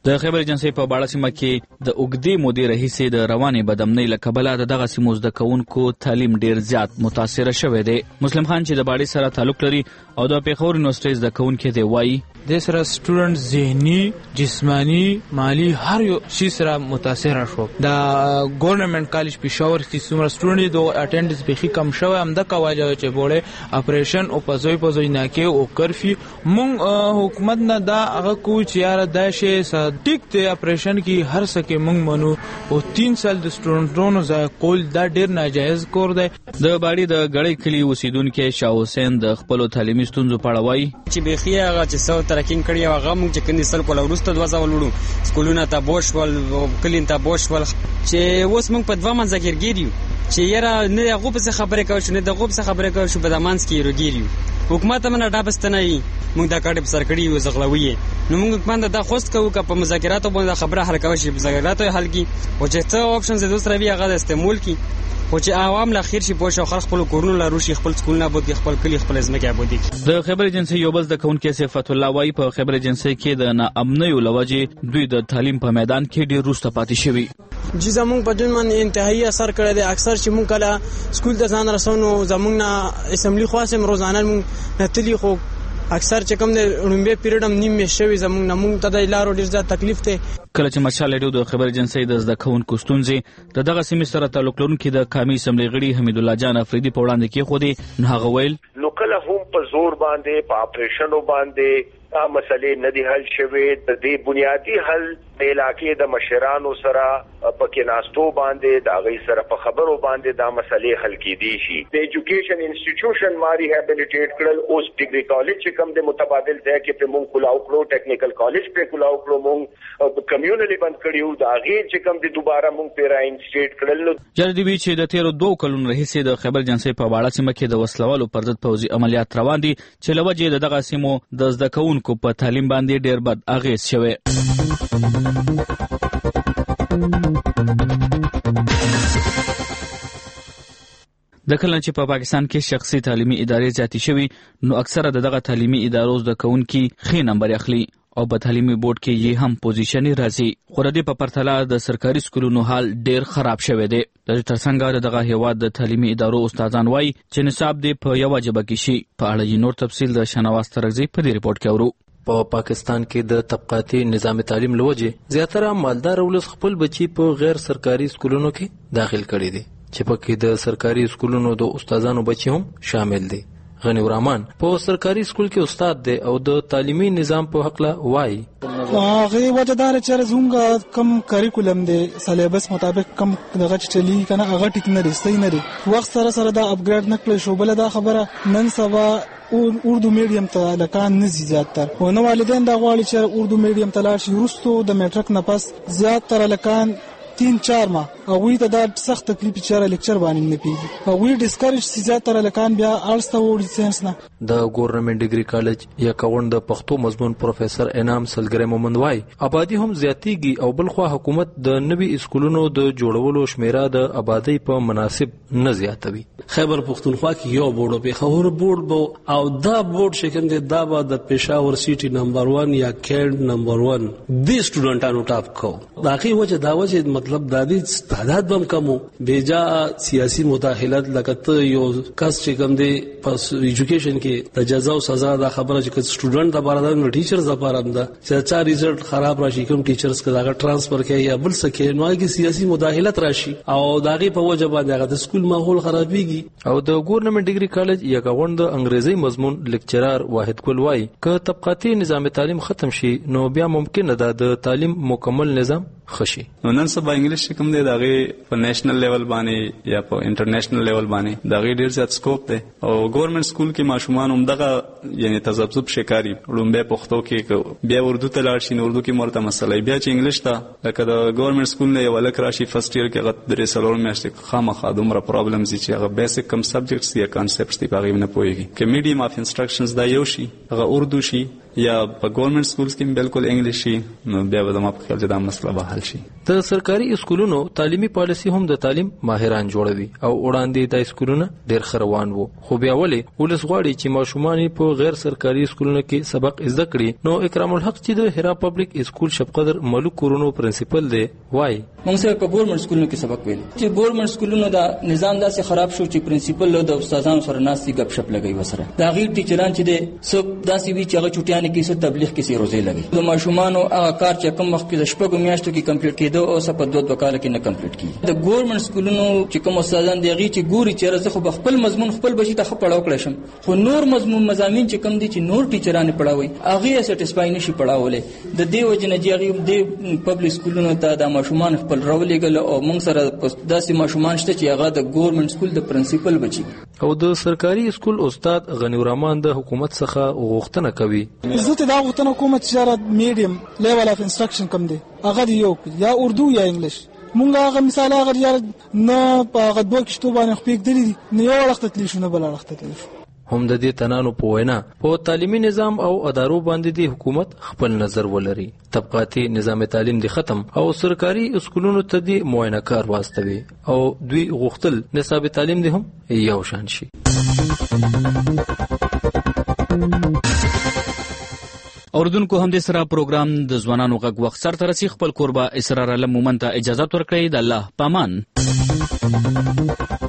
د خیبر ایجنسی په باړه سیمه کې د اوګدې مودې راهیسې د روانې بدامنۍ له کبله د دغه سیمو زده کوونکو تعلیم ډیر زیات متاثره شوی دی. مسلم خان چې د باړې سره تعلق لري او د پیښور یونیورسيټي زده کوونکی دی وایي د سره سټوډنټ ذهني جسمانی مالی هر یو شي سره متاثر شو. د ګورنمنت کالج پېښور کې څومره سټوډنټ د اټینډنس به کم شوی هم د کواجه چې بوله اپریشن او پزوي پزوي نه کې او کرفي مونږ حکومت نه دا هغه کو چې یار د شي ټیک ته اپریشن کې هر څه مونږ منو او تین سال د سټوډنټونو ځای کول دا ډیر ناجایز کور دی. د باړې د غړې کلی اوسیدونکو شاه حسین د خپل تعلیمي ستونزو په اړه وایي چې بخي هغه چې څو ترکین کړی هغه موږ چې کندي سل کول ورسته دوه ځول وړو سکولونه ته بوش ول کلین ته بوش ول چې اوس موږ په دوه منځ کې ګیریو چې یاره نه هغه په خبره کوي شو نه دغه په خبره کوي شو په دمانس کې روګیریو حکومت منه ډابستنه ای موږ دا کارت په سر کړی یو زغلوي نو موږ حکومت دا خوست کوو که په مذاکراتو باندې خبره حل کوي شي مذاکراتو حل کی او چې څه اپشنز د دوسر وی هغه استعمال کی او چې عوام لا خیر شي پوښ خلک خپل کورونو لا روشي خپل سکولونه بود خپل کلی خپل ځمکه بودی. د خیبر ایجنسی یو بل د کونکي صفات الله وای په خیبر ایجنسی کې د ناامنۍ لوجه دوی د تعلیم په میدان کې ډیر روسته پاتې شوی. چې زمونږ په جن من انتهایی اثر کړی دی. اکثر چې مونږ کله سکول ته ځان رسونو زمونږ نه اسمبلی خاصم روزانه مونږ نتلی خو اکثر چې کوم د لومبه پیریډ هم نیم شوی زمونږ نه مونږ ته د لارو ډیر زیات تکلیف ته. کله چې مشال ریډیو د خبر ایجنسی د زده کوونکو ستونزې د دغه سیمې سره تعلق لرونکي د قومي اسمبلی غړي حمید الله جان افریدي په وړاندې کې خو دي نو هغه ویل نو کله هم په زور باندې په اپریشنو باندې دا مسلې نه دی حل شوي. د دې بنیادی حل د علاقې د مشرانو سره پکې ناستو باندې د غي سره په خبرو باندې دا مسلې حل کیدي شي. د ایجوکیشن انسټیټیوشن ماری ریهابیلیټیټ کړل اوس ډیګري کالج چې کوم د متبادل ځای کې په مونږ کلاو کړو ټیکنیکل کالج په کلاو کړو مونږ کمیونټي بند کړیو دا غي چې کوم د دوباره مونږ پیرا انسټیټ کړل. جردي وی چې د تیرو دوه کلونو راهیسې د خبر ایجنسی په باړه سیمه کې د وسلوالو پر ضد پوځي عملیات روان دي چې لوجه دغه سیمو د زده کوونکو په تعلیم باندې ډیر بد اغیز شوی. د کله چې په پاکستان کې شخصي تعلیمي ادارې زیاتې شوي نو اکثره دغه تعلیمي ادارو زده کوونکي ښه نمبر اخلي او په تعلیمي بورډ کې یې هم پوزیشن راځي. خو د دې په پرتله د سرکاري سکولونو حال ډیر خراب شوی دی. د ترڅنګ دغه هیواد د تعلیمي ادارو استادان وایي چې نصاب دی په یو وجبه کې شي. په اړه یې نور تفصیل د شنواز ترغزي په دې ریپورت کې اورو. په پا پاکستان کې د طبقاتي نظام تعلیم لوجه زیاتره مالدار ولس خپل بچي په غیر سرکاري سکولونو کې داخل کړي دي چې پکې د سرکاري سکولونو د استادانو بچي هم شامل دي. غنی ورحمان په سرکاري سکول کې استاد دی او د تعلیمي نظام په حق لا وایي هغه وجدار چې زموږ کم کریکولم دی سلیبس مطابق کم دغه چلی کنه هغه ټیک نه رسي نه لري وخت سره سره دا اپګریډ نکړل شو. بل دا خبره نن سبا اردو میډیم ته لکان نزي زیاتره و نو والدین دا غواړي چې اردو میډیم ته لاړ شي. وروسته د میټرک نه پس زیاتره لکان تین چار ما هغوی ته دا سخت تکلیف چې لیکچر باندې نه پیږي هغوی ډیسکریج سي زیاتره لکان بیا آرټس ته وړي ساينس نه. د ګورنمنت ډیګري کالج یا کاوند د پښتو مضمون پروفیسور انعام سلګری مومند وای آبادی هم زیاتیږي او بلخوا حکومت د نوي اسکولونو د جوړولو شمیره د آبادی په مناسب نه زیاتوي. خیبر پختونخوا کې یو بورډ په خبر بورډ بو او دا بورډ شکم دی دا به د پېښور سیټي نمبر ون یا کېند نمبر ون د سټوډنټانو ټاپ کو باقي وجه دا وجه مطلب د دې تعداد بم کمو بیجا سیاسي مداخلت لکه یو کس چې کوم دی پس ایجوکیشن کې د جزا او سزا دا خبره چې سټوډنټ د بار د ټیچرز لپاره هم ده چې چا ریزلټ خراب راشي کوم ټیچرز کله ټرانسفر کوي یا بل څه کې نو هغه سیاسي مداخلت راشي او داغه په وجه باندې هغه د سکول ماحول خرابيږي. او د ګورنمنت ډیګري کالج یا غوند انګریزي مضمون لیکچرار واحد کول وای ک طبقاتي نظام تعلیم ختم شي نو بیا ممکن ده د تعلیم مکمل نظام خشي. نو نن سبا انګلیش کوم دی دغه په نېشنل لیول باندې یا په انټرنیشنل لیول باندې دغه ډیر زیات سکوپ دی او ګورنمنت سکول کې ماشومان هم دغه یعنی تذبذب شکاري لومبه پښتو کې بیا اردو ته لاړ شي نو اردو کې مرته مسله بیا چې انګلیش ته لکه د ګورنمنت سکول نه یو لک راشي فرست ایئر کې غت درې سلور میاشتې خامخا دومره پرابلمز چې هغه بیسیک کم سبجیکټس یا کانسپټس دی په غو نه پوهیږي چې میډیم اف انسټرکشنز دا یو شي هغه اردو شي یا په ګورنمنت سکولز کې بالکل انګلیش شي نو بیا به ما په خیال دا مسله به حل شي. د سرکاري اسکولونو تعلیمي پالیسي هم د تعلیم ماهران جوړوي او وړاندې د اسکولونو ډېر خروان وو، خو بیا ولې ولس غواړي چې ماشومان په غیر سرکاري اسکولونو کې سبق زده کړي. نو اکرام الحق چې د هرا پبلک اسکول شپقدر ملک کورونو پرنسپل دی وای موږ سره په ګورنمنت اسکولونو کې سبق ویل چې ګورنمنت اسکولونو دا نظام داسې خراب شو چې پرنسپل له د استادانو سره ناسي غب شپ لګي وسره دا غیر ټیچران چې دي سب داسې وی چې هغه چټیانه کې څه تبلیغ کې سي روزي لګي د ماشومان هغه کار چې کم وخت کې د شپږو میاشتو کې کمپلیټ کېدو او سپ دوه دوه کال کې نه کمپلیټ کیږي. د ګورنمنت اسکولونو چې کوم استادان دی غي چې ګوري چې زه خو خپل مضمون خپل بچی ته پڑھاو کړم شم، خو نور مضمون مضامین چې کم دي چې نور ټیچرانه پڑھاوي هغه سټیسفای نشي پڑھاولې. د دې وجه نه چې د پبلک اسکولونو ته د ماشومان خپل راولېګل او موږ سره داسې ماشومان شته چې هغه د ګورنمنت اسکول د پرنسپل بچي او د سرکاري اسکول استاد غنی الرحمن د حکومت څخه غوښتنه کوي. زه ته دا غوښتنه کوم چې شرط میډیم لیول اف انسټرکشن کم دی هغه یو یا اردو یا انګلیش. مونږ هغه مثال هغه یار نه په هغه دوه کښتو باندې خپل دلی نه یو وخت تلی شو نه بل وخت تلی شو. هم د دې تنانو په وینا په تعلیمي نظام او ادارو باندې د حکومت خپل نظر ولري. طبقاتي نظام تعلیم دی ختم او سرکاري اسکولونو ته دی معاینه کار واستوي او دوی غوښتل نصاب تعلیم دی هم یو شان شي. اوردونکو هم د سره پروګرام د ځوانانو غږ وخت سره ترسي خپل قربا اسرار علم مومن ته اجازه ورکړي. د الله پامان.